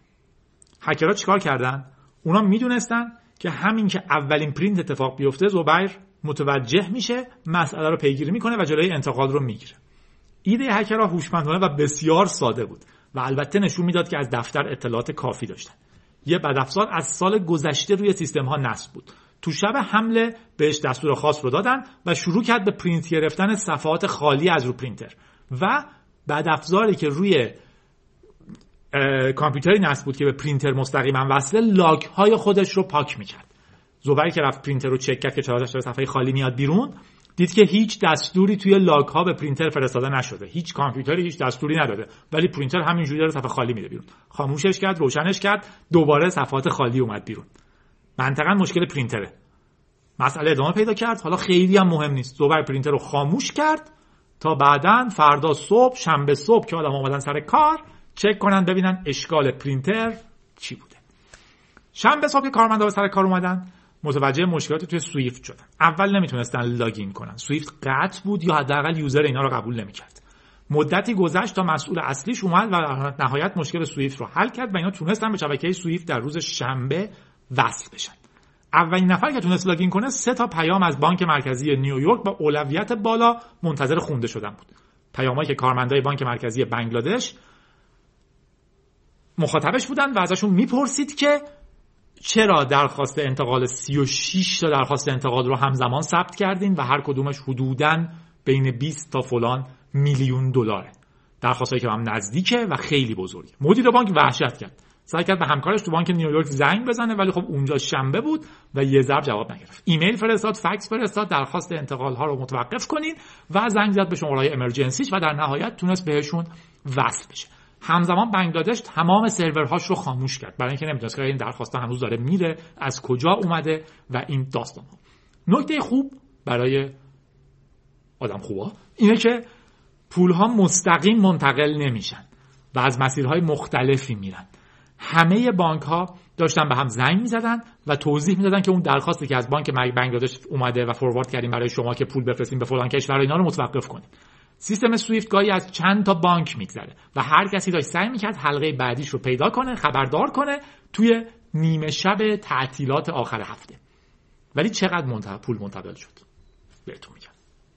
هکرها چیکار کردن؟ اونا میدونستن که همین که اولین پرینت اتفاق بیفته زبیر متوجه میشه، مسئله رو پیگیری میکنه و جلوی انتقال رو میگیره. ایده هکرها هوشمندانه و بسیار ساده بود و البته نشون میداد که از دفتر اطلاعات کافی داشتن. یه بدافزار از سال گذشته روی سیستم ها نصب بود. تو شب حمله بهش دستور خاص رو دادن و شروع کرد به پرینت گرفتن صفحات خالی از رو پرینتر و بدافزاری که روی کامپیوتری نصب بود که به پرینتر مستقیما وصله، لاگ های خودش رو پاک میکرد. زوبری که رفت پرینتر رو چک کرد که چرا صفحه خالی میاد بیرون، دید که هیچ دستوری توی لاگ ها به پرینتر فرستاده نشده، هیچ کامپیوتری هیچ دستوری نداده، ولی پرینتر همینجوری داره صفحه خالی میده بیرون. خاموشش کرد، روشنش کرد، دوباره صفحات خالی اومد بیرون. منطقاً مشکل پرینتره. مسئله ادامه پیدا کرد. حالا خیلی هم مهم نیست. زوبر پرینتر رو خاموش کرد تا بعداً فردا صبح، شنبه صبح که آدم اومدن سر کار، چک کنن ببینن اشکال پرینتر چی بوده. شنبه صبح که کارمندا به سر کار اومدن، متوجه مشکلات توی سویفت شدن. اول نمیتونستن لاگین کنن. سویفت قطع بود یا حداقل یوزر اینا رو قبول نمیکرد. مدتی گذشت تا مسئول اصلیش اومد و نهایت مشکل سویفت رو حل کرد و اینا تونستن به شبکه سویفت در روز شنبه وصل بشن. اولین نفر که تونست لاگین کنه 3 تا پیام از بانک مرکزی نیویورک با اولویت بالا منتظر خونده شدن بود. پیامایی که کارمندای بانک مرکزی بنگلادش مخاطبش بودن و ازشون میپرسید که چرا درخواست انتقال 36 تا درخواست انتقال رو همزمان ثبت کردین و هر کدومش حدوداً بین 20 تا فلان میلیون دلاره. درخواستایی که هم نزدیکه و خیلی بزرگه. مدیر بانک وحشت کرد. سعی کرد به همکارش تو بانک نیویورک زنگ بزنه، ولی خب اونجا شنبه بود و یه ضرب جواب نگرفت. ایمیل فرستاد، فکس فرستاد، درخواست انتقال ها رو متوقف کنین و زنگ زد به شماره‌های امرجنسیش و در نهایت تونست بهشون وصل بشه. همزمان بنگلادش تمام سرورهاش رو خاموش کرد برای اینکه نمیدونست که این درخواست هنوز داره میره، از کجا اومده و این داستان ها. نکته خوب برای آدم خوبا اینه که پولها مستقیم منتقل نمیشن و از مسیرهای مختلفی میرن. همه بانک ها داشتن به هم زنگ میزدن و توضیح میدادن که اون درخواستی که از بانک بنگلادش اومده و فوروارد کردیم برای شما که پول بفرستیم به فلان کشور، اینا رو متوقف کنیم. سیستم سویفت گاهی از چند تا بانک میگذره و هر کسی داشت سعی میکرد حلقه بعدیش رو پیدا کنه، خبردار کنه توی نیمه شب تعطیلات آخر هفته. ولی چقدر پول منتقل شد بهتون میگم.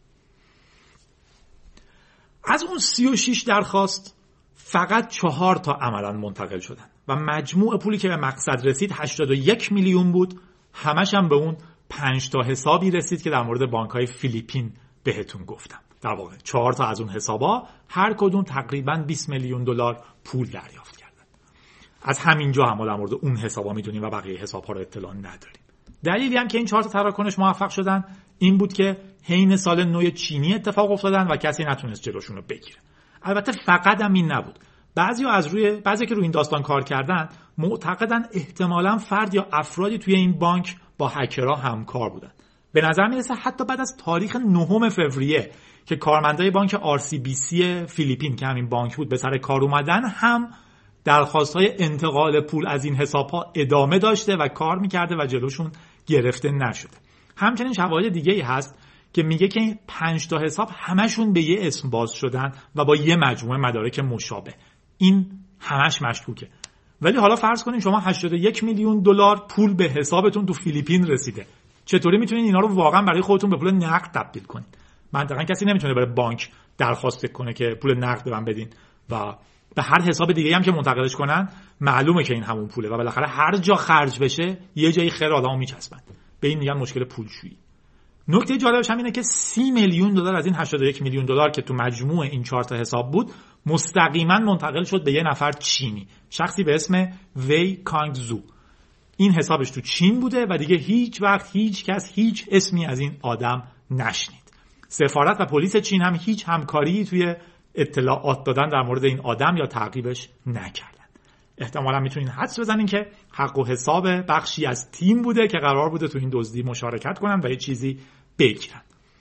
از اون 36 درخواست فقط 4 تا عملاً منتقل شدن و مجموع پولی که به مقصد رسید 81 میلیون بود. همش هم به اون 5 تا حسابی رسید که در مورد بانک‌های فیلیپین بهتون گفتم. در واقع 4 تا از اون حسابا هر کدوم تقریباً 20 میلیون دلار پول دریافت کردن. از همینجا هم در مورد اون حسابا میدونیم و بقیه حساب‌ها رو اطلاع نداریم. دلیلی هم که این 4 تا تراکنش موفق شدن این بود که حین سال نو چینی اتفاق افتادن و کسی نتونست جلوشون رو بگیره. البته فقط هم این نبود. بعضی که روی این داستان کار کردن معتقدن احتمالاً فرد یا افرادی توی این بانک با هکرها همکار بودن. به نظر میرسه حتی بعد از تاریخ 9 فوریه که کارمندای بانک RCBC فیلیپین که همین بانک بود به سر کار اومدن، هم درخواست‌های انتقال پول از این حساب‌ها ادامه داشته و کار می‌کرده و جلوشون گرفته نشده. همچنین شواهد دیگه‌ای هست که میگه که این 5 تا حساب همشون به یه اسم باز شدن و با یه مجموعه مدارک مشابه. این همش مشکوکه. ولی حالا فرض کنین شما 81 میلیون دلار پول به حسابتون تو فیلیپین رسیده. چطوری میتونین اینا رو واقعا برای خودتون به پول نقد تبدیل کنین؟ منطقاً کسی نمیتونه برای بانک درخواست کنه که پول نقد به من بدین و به هر حساب دیگه هم که منتقلش کنن معلومه که این همون پوله و بالاخره هر جا خرج بشه یه جایی خیر آدمو میچسبن. به این میگن مشکل پولشویی. نکته جالبش هم اینه که 30 میلیون دلار از این 81 میلیون دلار که تو مجموع این 4 تا حساب بود مستقیما منتقل شد به یه نفر چینی، شخصی به اسم وی کانگ زو. این حسابش تو چین بوده و دیگه هیچ وقت هیچ کس هیچ اسمی از این آدم نشنید. سفارت و پلیس چین هم هیچ همکاری توی اطلاعات دادن در مورد این آدم یا تعقیبش نکردن. احتمالاً میتونین حدس بزنین که حق و حساب بخشی از تیم بوده که قرار بوده تو این دزدی مشارکت کنن و یه چیزی بگیرن.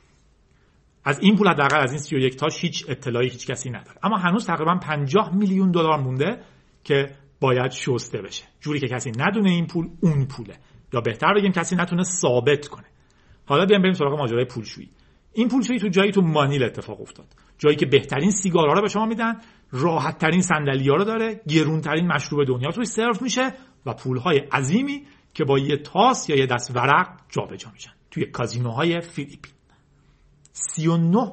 از این پول حداقل از این 31 تاش هیچ اطلاعی هیچ کسی نداره. اما هنوز تقریباً 50 میلیون دلار مونده که باید شسته بشه. جوری که کسی ندونه این پول اون پوله، یا بهتر بگیم کسی نتونه ثابت کنه. حالا بریم سراغ ماجرای پولشویی. این پولشویی تو مانیل اتفاق افتاد. جایی که بهترین سیگارها رو به شما میدن، راحت ترین صندلی‌ها رو داره، گرون ترین مشروب دنیا توش سرو میشه و پولهای عظیمی که با یه تاس یا یه دست ورق جابجا میشن. توی کازینوهای فیلیپین. 39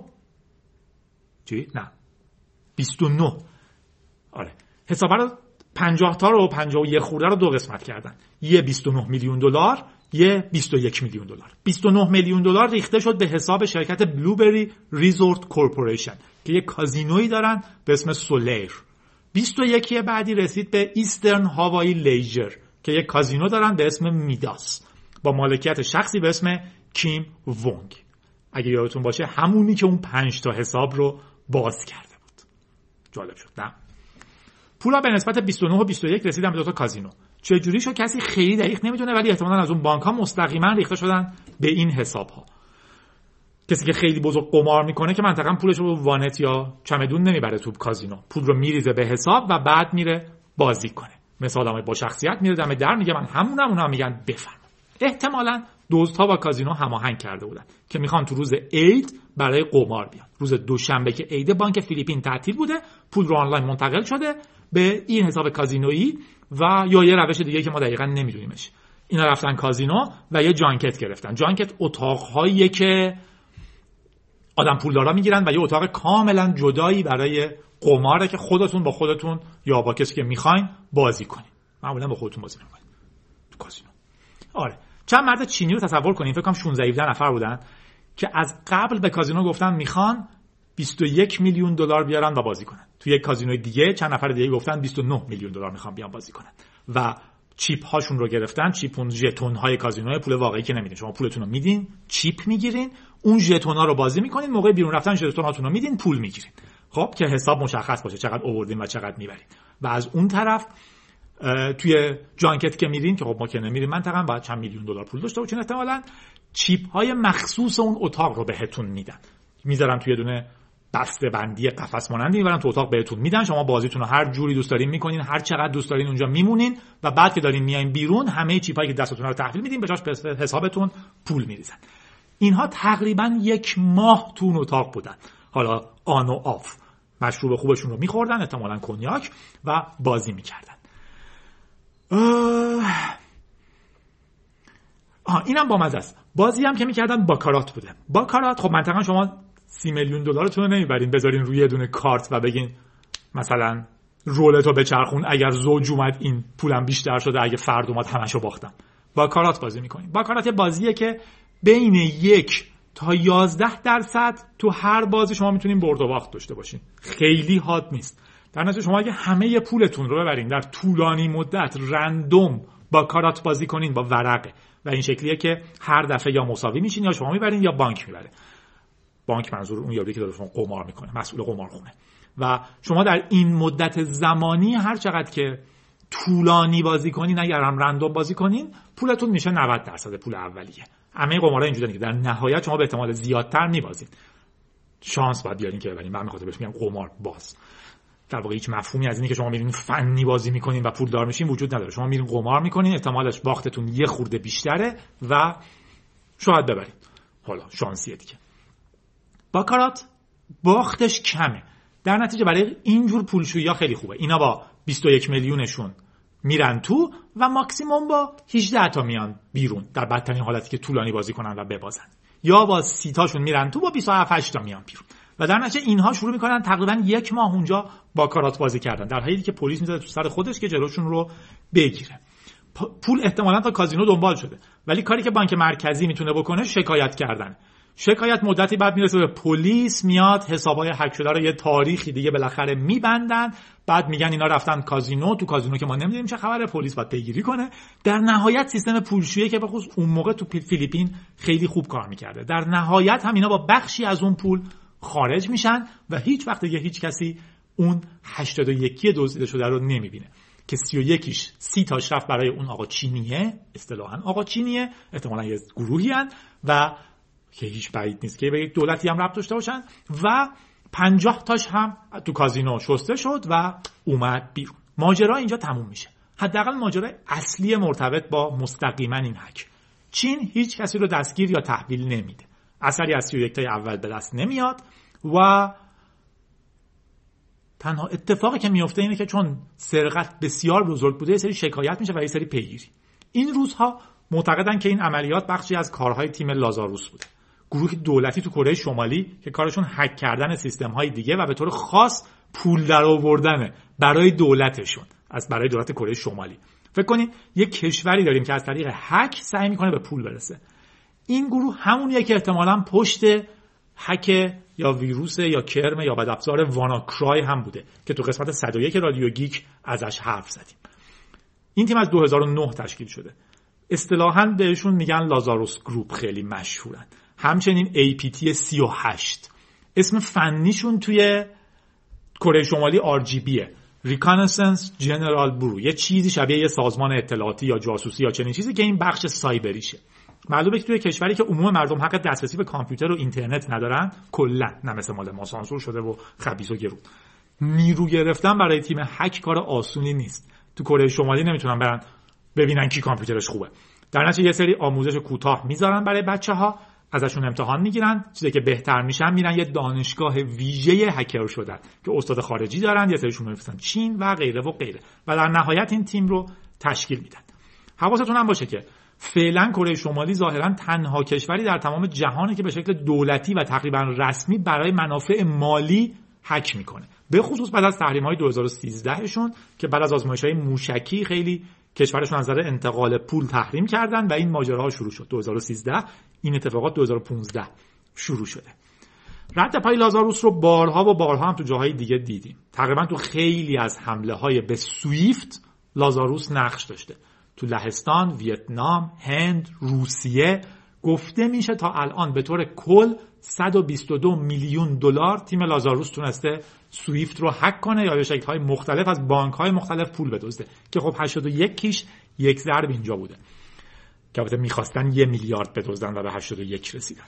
چی؟ نه 29. آره حسابا رو 50 تا رو 51 خورده رو دو قسمت کردن، یه 29 میلیون دلار، یه 21 میلیون دلار. 29 میلیون دلار ریخته شد به حساب شرکت بلوبری ریزورت کورپوریشن که یه کازینویی دارن به اسم سولیر. 21 بعدی رسید به ایسترن هاوایی لیجر که یه کازینو دارن به اسم میداس با مالکیت شخصی به اسم کیم وونگ. اگه یادتون باشه همونی که اون 5 تا حساب رو باز کرده بود. جالب شد نه؟ پولا به نسبت 29 و 21 رسیدن به دو تا کازینو. چه جوری شد کسی خیلی دقیق نمیدونه، ولی احتمالاً از اون بانک ها مستقیما ریخته شدن به این حساب ها. کسی که خیلی بزرگ قمار میکنه که منطقاً پولش رو وانت یا چمدون نمیبره تو کازینو، پول رو میریزه به حساب و بعد میره بازی کنه. مثلا آدم با شخصیت میره دم در میگه من همونم، اونها میگن بفرما. احتمالاً دزدها با کازینو هماهنگ کرده بودن که میخوان تو روز عید برای قمار بیان. روز دوشنبه که عید بانک فیلیپین تعطیل بوده، پول رو آنلاین منتقل شده به این حساب کازینویی و یا یه روش دیگه که ما دقیقاً نمیدونیمش. اینا رفتن کازینو و یه جانکت گرفتن. جانکت اتاق‌هایی که آدم پولدارا میگیرن و یه اتاق کاملا جدایی برای قماره که خودتون با خودتون یا با کسی که میخواین بازی کنین. معمولا با خودتون بازی میکنین تو کازینو. آره چند مرد چینی رو تصور کنین، فکر کنم 16 17 نفر بودن که از قبل به کازینو گفتن میخوان 21 میلیون دلار بیارن و بازی کنن. تو یک کازینوی دیگه چند نفر دیگه گفتن 29 میلیون دلار میخوان بیان بازی کنن و چیپ هاشون رو گرفتن. چیپ اون ژتون های کازینو، پول واقعی که نمیدین، شما پولتون رو میدین، چیپ میگیرین، اون ژتون ها رو بازی میکنین، موقع بیرون رفتن ژتون هاتون رو میدین، پول میگیرین. خب که حساب مشخص باشه چقدر آوردین و چقدر میبرین. و از اون طرف توی جانکت که میرین که خب ما که نمیریم منطقاً باید چند میلیون دلار پول داشته باشین، احتمالاً چیپ های مخصوص اون اتاق رو بهتون میدن، میذارن توی دونه بسته بندی قفس مانندی، میبرن تو اتاق بهتون میدن، شما بازیتون رو هر جوری دوست دارین میکنین، هر چقدر دوست دارین اونجا میمونین و بعد که دارین میاین بیرون همه چیپایی که دستتون رو تحویل میدین، به جاش به حسابتون پول میریزن. اینها تقریبا 1 ماه تو اون اتاق بودن، حالا آن و آف، مشروب خوبشون رو میخوردن، احتمالاً کنیاک، و بازی میکردن. اینم با مزه است. بازی هم که میکردن باکارات بوده. باکارات خب منطقاً شما 30 میلیون دلارتون رو نمیبرین بذارین روی یه دونه کارت و بگین مثلا رولتو بچرخون، اگر زوج اومد این پولم بیشتر شده، اگه فرد اومد همشو باختم. باکارات بازی میکنین. باکارات بازیه که بین 1 تا 11% تو هر بازی شما میتونین برد و باخت داشته باشین. خیلی حاد نیست. در نتیجه شما اگه همه پولتون رو ببرین در طولانی مدت رندوم باکارات بازی کنین با ورقه و این شکلیه که هر دفعه یا مساوی میشین یا شما میبرین یا بانک میبره. بانک منظور اون یاریه که داره شما قمار میکنه، مسئول قمارخونه. و شما در این مدت زمانی هر چقدر که طولانی بازی کنین، اگر هم رندوم بازی کنین، پولتون میشه 90% پول اولیه. همه قمارا اینجوریه که در نهایت شما به احتمال زیادتر میبازین. شانس باید بیارین که ببرین. من میخوام بهش میگم قمار باز. در واقع هیچ مفهومی از اینی که شما میرین فنی بازی میکنین و پولدار میشین وجود نداره. شما میرین قمار میکنین، احتمالش باختتون یه خورده بیشتره و شاید ببرین. حالا شانسیه دیگه. باکارات باختش کمه، در نتیجه برای اینجور پولشویی‌ها خیلی خوبه. اینا با 21 میلیونشون میرن تو و ماکسیموم با 18 تا میان بیرون، در بدترین حالتی که طولانی بازی کنن و ببازن، یا با 30 تاشون میرن تو با 27 تا میان بیرون. و در نتیجه اینها شروع میکنن تقریبا 1 ماه اونجا باکارات بازی کردن، در حالی که پلیس میذاره تو سر خودش که جلوشون رو بگیره. پول احتمالاً تا کازینو دنبال شده، ولی کاری که بانک مرکزی میتونه بکنه شکایت کردن. شکایت مدتی بعد میرسه به پلیس، میاد حسابای هک شده رو یه تاریخی دیگه بالاخره میبندن، بعد میگن اینا رفتن کازینو، تو کازینو که ما نمیدونیم چه خبره، پلیس باید پیگیری کنه. در نهایت سیستم پولشویی که به خصوص اون موقع تو فیلیپین خیلی خوب کار میکرده، در نهایت هم اینا با بخشی از اون پول خارج میشن و هیچ وقت دیگه هیچ کسی اون 81 دزدیده شده رو نمیبینه که 31ش 30 تاش رفت برای اون آقا چینیه، اصطلاحاً آقا چینیه، احتمالاً یه گروهی ان و که هیچ بعید نیست که به یک دولتی هم ربط داشته باشن، و 50 تاش هم تو کازینو شسته شد و اومد بیرون. ماجرا اینجا تموم میشه، حداقل ماجرای اصلی مرتبط با مستقیما این هک. چین هیچ کسی رو دستگیر یا تحویل نمیده، اثری از 31 تای اول به دست نمیاد و تنها اتفاقی که میفته اینه که چون سرقت بسیار بزرگ بوده یه سری شکایت میشه و یه سری پیگیری. این روزها معتقدن که این عملیات بخشی از کارهای تیم لازاروس بوده، گروه دولتی تو کره شمالی که کارشون هک کردن سیستم‌های دیگه و به طور خاص پول درآوردن برای دولتشون، برای دولت کره شمالی. فکر کنید یک کشوری داریم که از طریق هک سعی میکنه به پول برسه. این گروه همونیه که احتمالاً پشت هک یا ویروس یا کرم یا بدافزار واناکرای هم بوده که تو قسمت 101 رادیو گیک ازش حرف زدیم. این تیم از 2009 تشکیل شده. اصطلاحاً بهشون میگن لازاروس گروپ، خیلی مشهورن. همچنین APT 38 اسم فنیشون توی کره شمالی RGBه، Reconnaissance General Bureau، یه چیزی شبیه یه سازمان اطلاعاتی یا جاسوسی یا چنین چیزی که این بخش سایبریشه. معلومه که توی کشوری که عموم مردم حق دسترسی به کامپیوتر و اینترنت ندارن، کلا نه مثل مال ما سانسور شده و خبیث و گرون، نیرو گرفتن برای تیم هک کار آسونی نیست. تو کره شمالی نمیتونن برن ببینن کی کامپیوترش خوبه. در نتیجه یه سری آموزش کوتاه میذارن برای بچه‌ها، ازشون امتحان میگیرن، چیزی که بهتر میشن میرن یه دانشگاه ویژه هکر شدن که استاد خارجی دارن، یه سریشون میفرستن چین و غیره و غیره و در نهایت این تیم رو تشکیل میدن. حواستون هم باشه که فعلا کره شمالی ظاهرا تنها کشوری در تمام جهانه که به شکل دولتی و تقریبا رسمی برای منافع مالی هک میکنه، به خصوص بعد از تحریم‌های 2013 شون که بعد از آزمایش‌های موشکی خیلی کشورشون از نظر انتقال پول تحریم کردن و این ماجراها شروع شد 2013. این اتفاقات 2015 شروع شده. رد پای لازاروس رو بارها و بارها هم تو جاهای دیگه دیدیم. تقریبا تو خیلی از حمله‌های به سویفت لازاروس نقش داشته. تو لهستان، ویتنام، هند، روسیه گفته میشه تا الان به طور کل 122 میلیون دلار تیم لازاروس تونسته سویفت رو هک کنه یا به شکل‌های مختلف از بانک‌های مختلف پول بدزده که خب 81 کیش یک ضرب اینجا بوده که البته می‌خواستن 1 میلیارد بدزدن و به 81 رسیدن.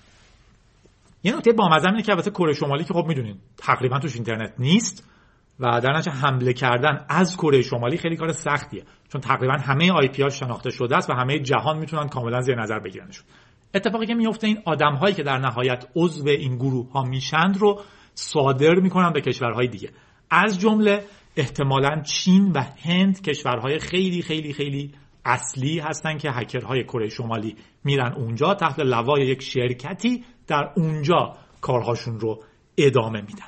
یه نکته بامزه اینه که البته کره شمالی که خب میدونین تقریبا توش اینترنت نیست و در نتیجه حمله کردن از کره شمالی خیلی کار سختیه، چون تقریبا همه آی پی ها شناخته شده است و همه جهان میتونن کاملا زیر نظر بگیرنشون. اتفاقی که میفته این آدم‌هایی که در نهایت عضو این گروه ها میشن رو صادر میکنن به کشورهای دیگه، از جمله احتمالاً چین و هند، کشورهای خیلی خیلی خیلی اصلی هستن که هکرهای کره شمالی میرن اونجا تحت لوای یک شرکتی در اونجا کارهاشون رو ادامه میدن.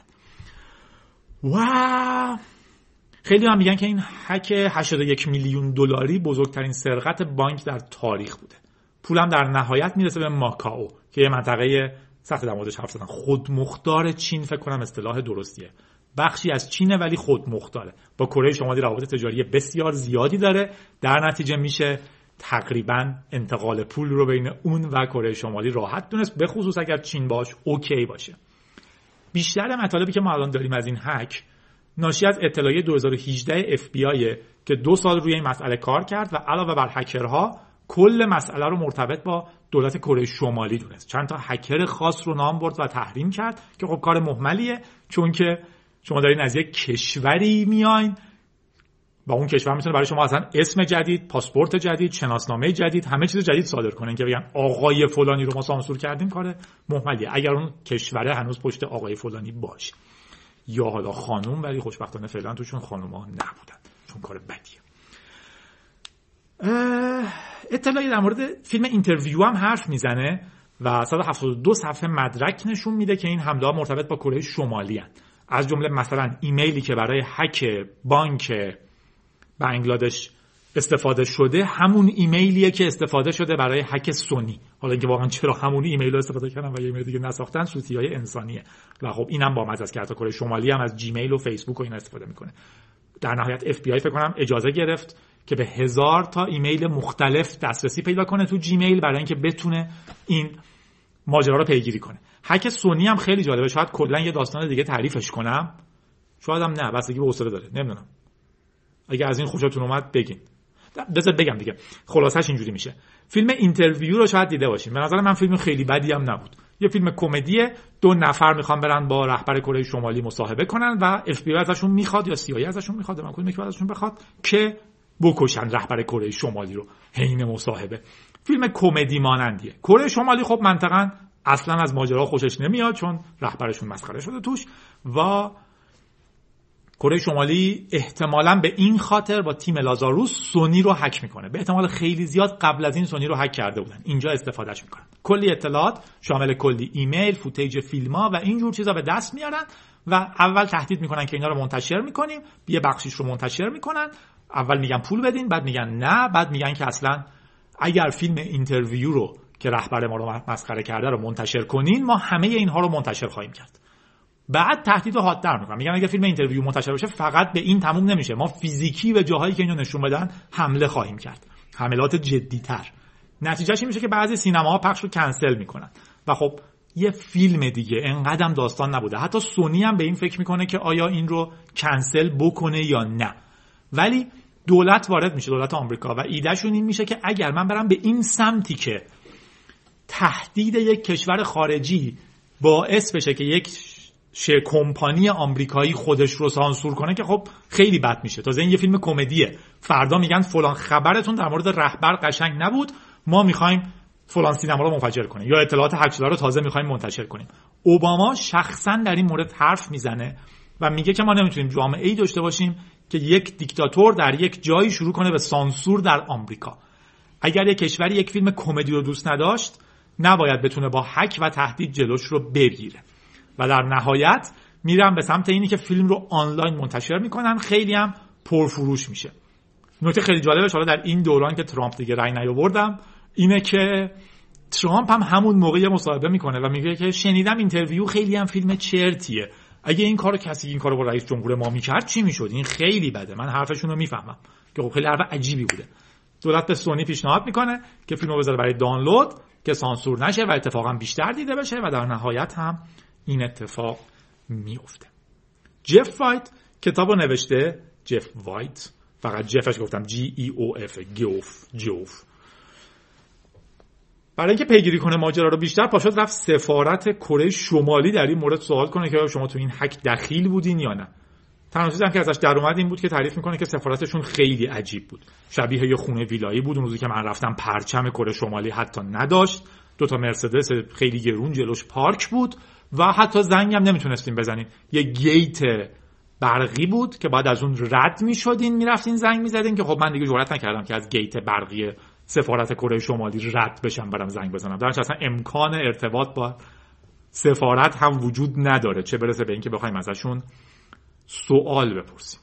و خیلی هم میگن که این هک 81 میلیون دلاری بزرگترین سرقت بانک در تاریخ بوده. پولم در نهایت میرسه به ماکائو که یه منطقه سخت در موردش حرف زدن، خودمختار چین، فکر کنم اصطلاح درستیه، بخشی از چینه ولی خودمختاره، با کره شمالی روابط تجاری بسیار زیادی داره، در نتیجه میشه تقریبا انتقال پول رو بین اون و کره شمالی راحت دونست، به خصوص اگر چین باش اوکی باشه. بیشتر مطالبی که ما الان داریم از این هک ناشی از اطلاعیه 2018 FBI که 2 سال روی این مسئله کار کرد و علاوه بر هکرها کل مسئله رو مرتبط با دولت کره شمالی دونست. چند تا هکر خاص رو نام برد و تحریم کرد که خب کار مهملیه، چون که شما دارین از یک کشوری میاین و اون کشور میتونه برای شما اصلا اسم جدید، پاسپورت جدید، شناسنامه جدید، همه چیز جدید صادر کنن که بگن آقای فلانی رو ما سانسور کردیم. کار مهملیه اگر اون کشوره هنوز پشت آقای فلانی باشه، یا حالا خانوم، ولی خوشبختانه فعلا توشون خانوما نبودن چون کار بدیه. اطلاعی در مورد فیلم اینترویو هم حرف میزنه و 172 صفحه مدرک نشون میده که این حمله ها مرتبط با کره شمالی هستند. از جمله مثلا ایمیلی که برای هک بانک بنگلادش استفاده شده همون ایمیلیه که استفاده شده برای هک سونی. حالا اینکه واقعا چرا همون ایمیل رو استفاده کردن و یه ایمیل دیگه نساختن سوتیای انسانیه و خب اینم با مزه است که حتی کره شمالی هم از جیمیل و فیسبوک و اینا استفاده میکنه. در نهایت FBI فکر کنم اجازه گرفت که به 1000 تا ایمیل مختلف دسترسی پیدا کنه تو جیمیل برای اینکه بتونه این ماجرا رو پیگیری کنه. هک سونی هم خیلی جالبه، شاید کلا یه داستان دیگه تعریفش کنم، شاید هم نه، بستگی به حوصله داره، نمیدونم. اگه از این خوشتون اومد بگین. بذار بگم دیگه. خلاصش اینجوری میشه. فیلم اینترویو رو شاید دیده باشین. به نظر من فیلم خیلی بدی هم نبود. یه فیلم کمدیه، 2 نفر میخوان برن با رهبر کره شمالی مصاحبه کنن و FBI ازشون میخواد یا CIA ازشون میخواد، من کدوم یکی ازشون بخواد که بکشن رهبر کره شمالی رو حین مصاحبه. فیلم کمدی مانندیه. کره شمالی خب منطقاً اصلا از ماجرا خوشش نمیاد چون رهبرشون مسخره شده توش و کره شمالی احتمالاً به این خاطر با تیم لازاروس سونی رو هک میکنه. به احتمال خیلی زیاد قبل از این سونی رو هک کرده بودن. اینجا استفادهش میکنن. کلی اطلاعات شامل کلی ایمیل، فوتیج فیلم‌ها و این جور چیزا به دست میارن و اول تهدید میکنن که اینا رو منتشر میکنیم، یه بخشیش رو منتشر میکنن. اول میگن پول بدین، بعد میگن نه، بعد میگن که اصلا اگر فیلم اینترویو رو که رهبر ما رو مسخره کرده رو منتشر کنین، ما همه اینها رو منتشر خواهیم کرد. بعد تهدید رو حادتر میکنن، میگن اگه فیلم اینترویو منتشر بشه فقط به این تموم نمیشه، ما فیزیکی به جاهایی که اینو نشون بدن حمله خواهیم کرد، حملات جدی‌تر. نتیجهش این میشه که بعضی سینماها پخش رو کنسل میکنن و خب یه فیلم دیگه انقدرم داستان نبوده. حتی سونی هم به این فکر میکنه که آیا این رو کنسل بکنه یا نه، ولی دولت وارد میشه، دولت آمریکا، و ایدهشون این میشه که اگر من برم به این سمتی که تهدید یک کشور خارجی باعث بشه که یک کمپانی آمریکایی خودش رو سانسور کنه، که خب خیلی بد میشه. تازه این یه فیلم کمدیه، فردا میگن فلان خبرتون در مورد رهبر قشنگ نبود، ما میخوایم فلان سینما رو منفجر کنیم، یا اطلاعات هک شده رو تازه میخوایم منتشر کنیم. اوباما شخصا در این مورد حرف میزنه و میگه که ما نمیتونیم جامعه‌ای داشته باشیم که یک دیکتاتور در یک جایی شروع کنه به سانسور در آمریکا. اگر یک کشوری یک فیلم کمدی رو دوست نداشت، نباید بتونه با هک و تهدید جلوش رو بگیره. و در نهایت میرن به سمت اینی که فیلم رو آنلاین منتشر میکنن، خیلی هم پرفروش میشه. نکته خیلی جالبش حالا در این دوران که ترامپ دیگه رأی نیاوردم اینه که ترامپ هم همون موقع مصاحبه میکنه و میگه که شنیدم اینترویو خیلی هم فیلم چرتیه، اگه این کارو کسی این کارو با رئیس جمهور ما میکرد چی میشد؟ این خیلی بده. من حرفشون رو میفهمم که خب خیلی حرف عجیبی بوده. دولت به سونی پیشنهاد میکنه که فیلمو بذاره برای دانلود که سانسور نشه و اتفاقا بیشتر دیده بشه و در نهایت هم این اتفاق میفته. جف وایت کتابو نوشته، جف وایت، فقط جفش گفتم GEOF، جوف. برای اینکه پیگیری کنه ماجرا رو بیشتر، پاشد رفت سفارت کره شمالی در این مورد سوال کنه که شما تو این هک دخیل بودین یا نه. تنها چیزی که ازش در اومد این بود که تعریف میکنه که سفارتشون خیلی عجیب بود، شبیه یه خونه ویلایی بود. اون روزی که من رفتم پرچم کره شمالی حتی نداشت، 2 مرسدس خیلی گرون جلوش پارک بود و حتی زنگ هم نمیتونستیم بزنیم. یه گیت برقی بود که بعد از اون رد میشدین میرفتین زنگ میزدین، که خب من دیگه جرئت نکردم که از گیت برقی سفارت کره شمالی رد بشم برام زنگ بزنم. درش اصلا امکان ارتباط با سفارت هم وجود نداره، چه برسه به اینکه بخوایم ازشون سوال بپرسیم.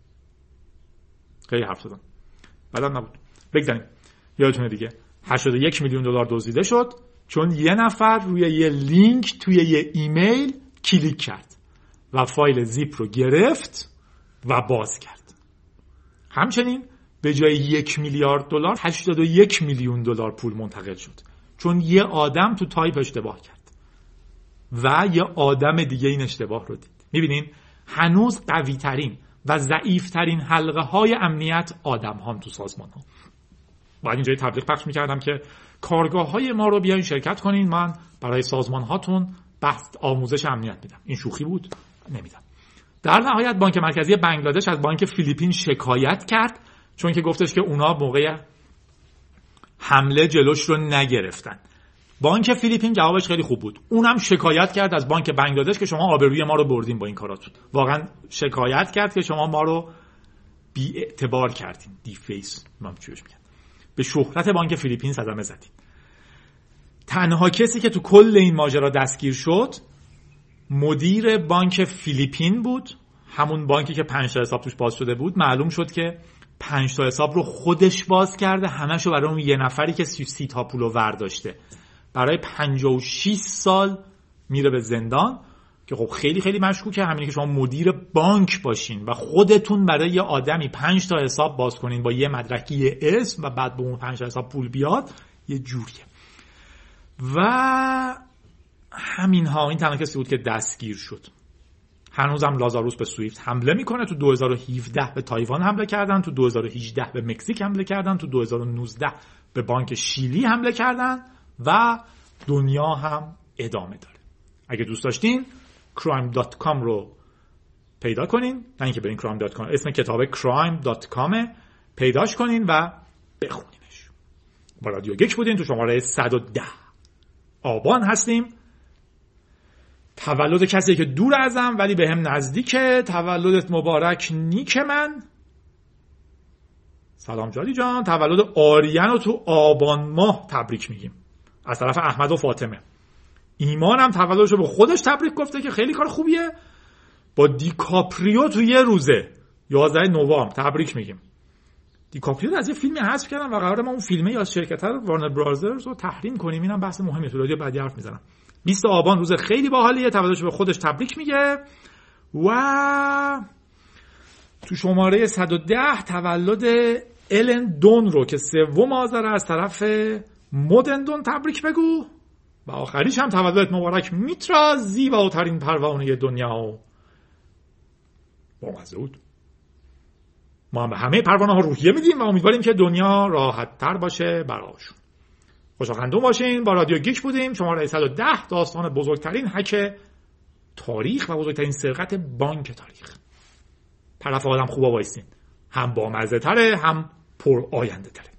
خیلی حرف زدم، بعدم نبود. بگذاریم. یادتونه دیگه 81 میلیون دلار دزدیده شد چون یه نفر روی یه لینک توی یه ایمیل کلیک کرد و فایل زیپ رو گرفت و باز کرد. همچنین به جای 1 میلیارد دلار 81 میلیون دلار پول منتقل شد چون یه آدم تو تایپ اشتباه کرد و یه آدم دیگه این اشتباه رو دید. میبینین هنوز قوی ترین و ضعیف ترین حلقه های امنیت آدم هم تو سازمان ها. باید اینجای تبلیغ پخش میکردم که کارگاه های ما رو بیاین شرکت کنین، من برای سازمان هاتون بحث آموزش امنیت میدم. این شوخی بود، نمیدم. در نهایت بانک مرکزی بنگلادش از بانک فیلیپین شکایت کرد چون که گفتش که اونا موقع حمله جلوش رو نگرفتن. بانک فیلیپین جوابش خیلی خوب بود، اونم شکایت کرد از بانک بنگلادش که شما آبروی ما رو بردین با این کاراتون. واقعا شکایت کرد که شما ما رو بی اعتبار کردین، دیفیس نامچوش میگن، به شهرت بانک فیلیپین صدمه زدین. تنها کسی که تو کل این ماجرا دستگیر شد مدیر بانک فیلیپین بود، همون بانکی که 5 تا حساب توش باز شده بود. معلوم شد که 5 تا حساب رو خودش باز کرده، همشو برای اون یه نفری که 30 تا پولو ورداشته. برای 56 سال میره به زندان، که خب خیلی خیلی مشکوکه. همینی که شما مدیر بانک باشین و خودتون برای یه آدمی 5 تا حساب باز کنین با یه مدرکی، یه اسم، و بعد به اون 5 تا حساب پول بیاد، یه جوریه. و همین ها، این تنها کسی بود که دستگیر شد. هنوزم لازاروس به سویفت حمله میکنه. تو 2017 به تایوان حمله کردن، تو 2018 به مکزیک حمله کردن، تو 2019 به بانک شیلی حمله کردن و دنیا هم ادامه داره. اگه دوست داشتین crime.com رو پیدا کنین، نه اینکه برین crime.com، اسم کتاب crime.com پیداش کنین و بخونینش. با رادیو گیک بودین، تو شماره 110 آبان هستیم. تولد کسی که دور ازم ولی به هم نزدیکه. تولدت مبارک نیک من. سلام جالی جان، تولد آریان رو تو آبان ماه تبریک میگیم از طرف احمد و فاطمه. ایمان هم تولدش رو به خودش تبریک گفته که خیلی کار خوبیه. با دیکاپریو تو یه روزه 11 نوامبر تبریک میگیم. دیکاپریو رو از یه فیلمی حذف کردن و قراره ما اون فیلمه یا از شرکت وارنر برادرز رو تحریم کنیم. اینم بحث مهمی تو رادیو بعدی حرف میزنم. 20 آبان روز خیلی باحالیه، تولدش به خودش تبریک میگه. و تو شماره 110 تولد الن دون رو که 3 آذر از طرف مدن دون تبریک بگو. و آخریش هم تولدت مبارک میترا، زیباترین پروانه دنیا. با مزه بود. ما هم به همه پروانه ها روحیه میدیم و امیدواریم که دنیا راحت تر باشه براشون. خوشاخندون باشین. با رادیو گیک بودیم. شماره 110 داستان بزرگترین هک تاریخ و بزرگترین سرقت بانک تاریخ. طرف آدم خوبا وایسین، هم با مزه تره هم پر آینده تره.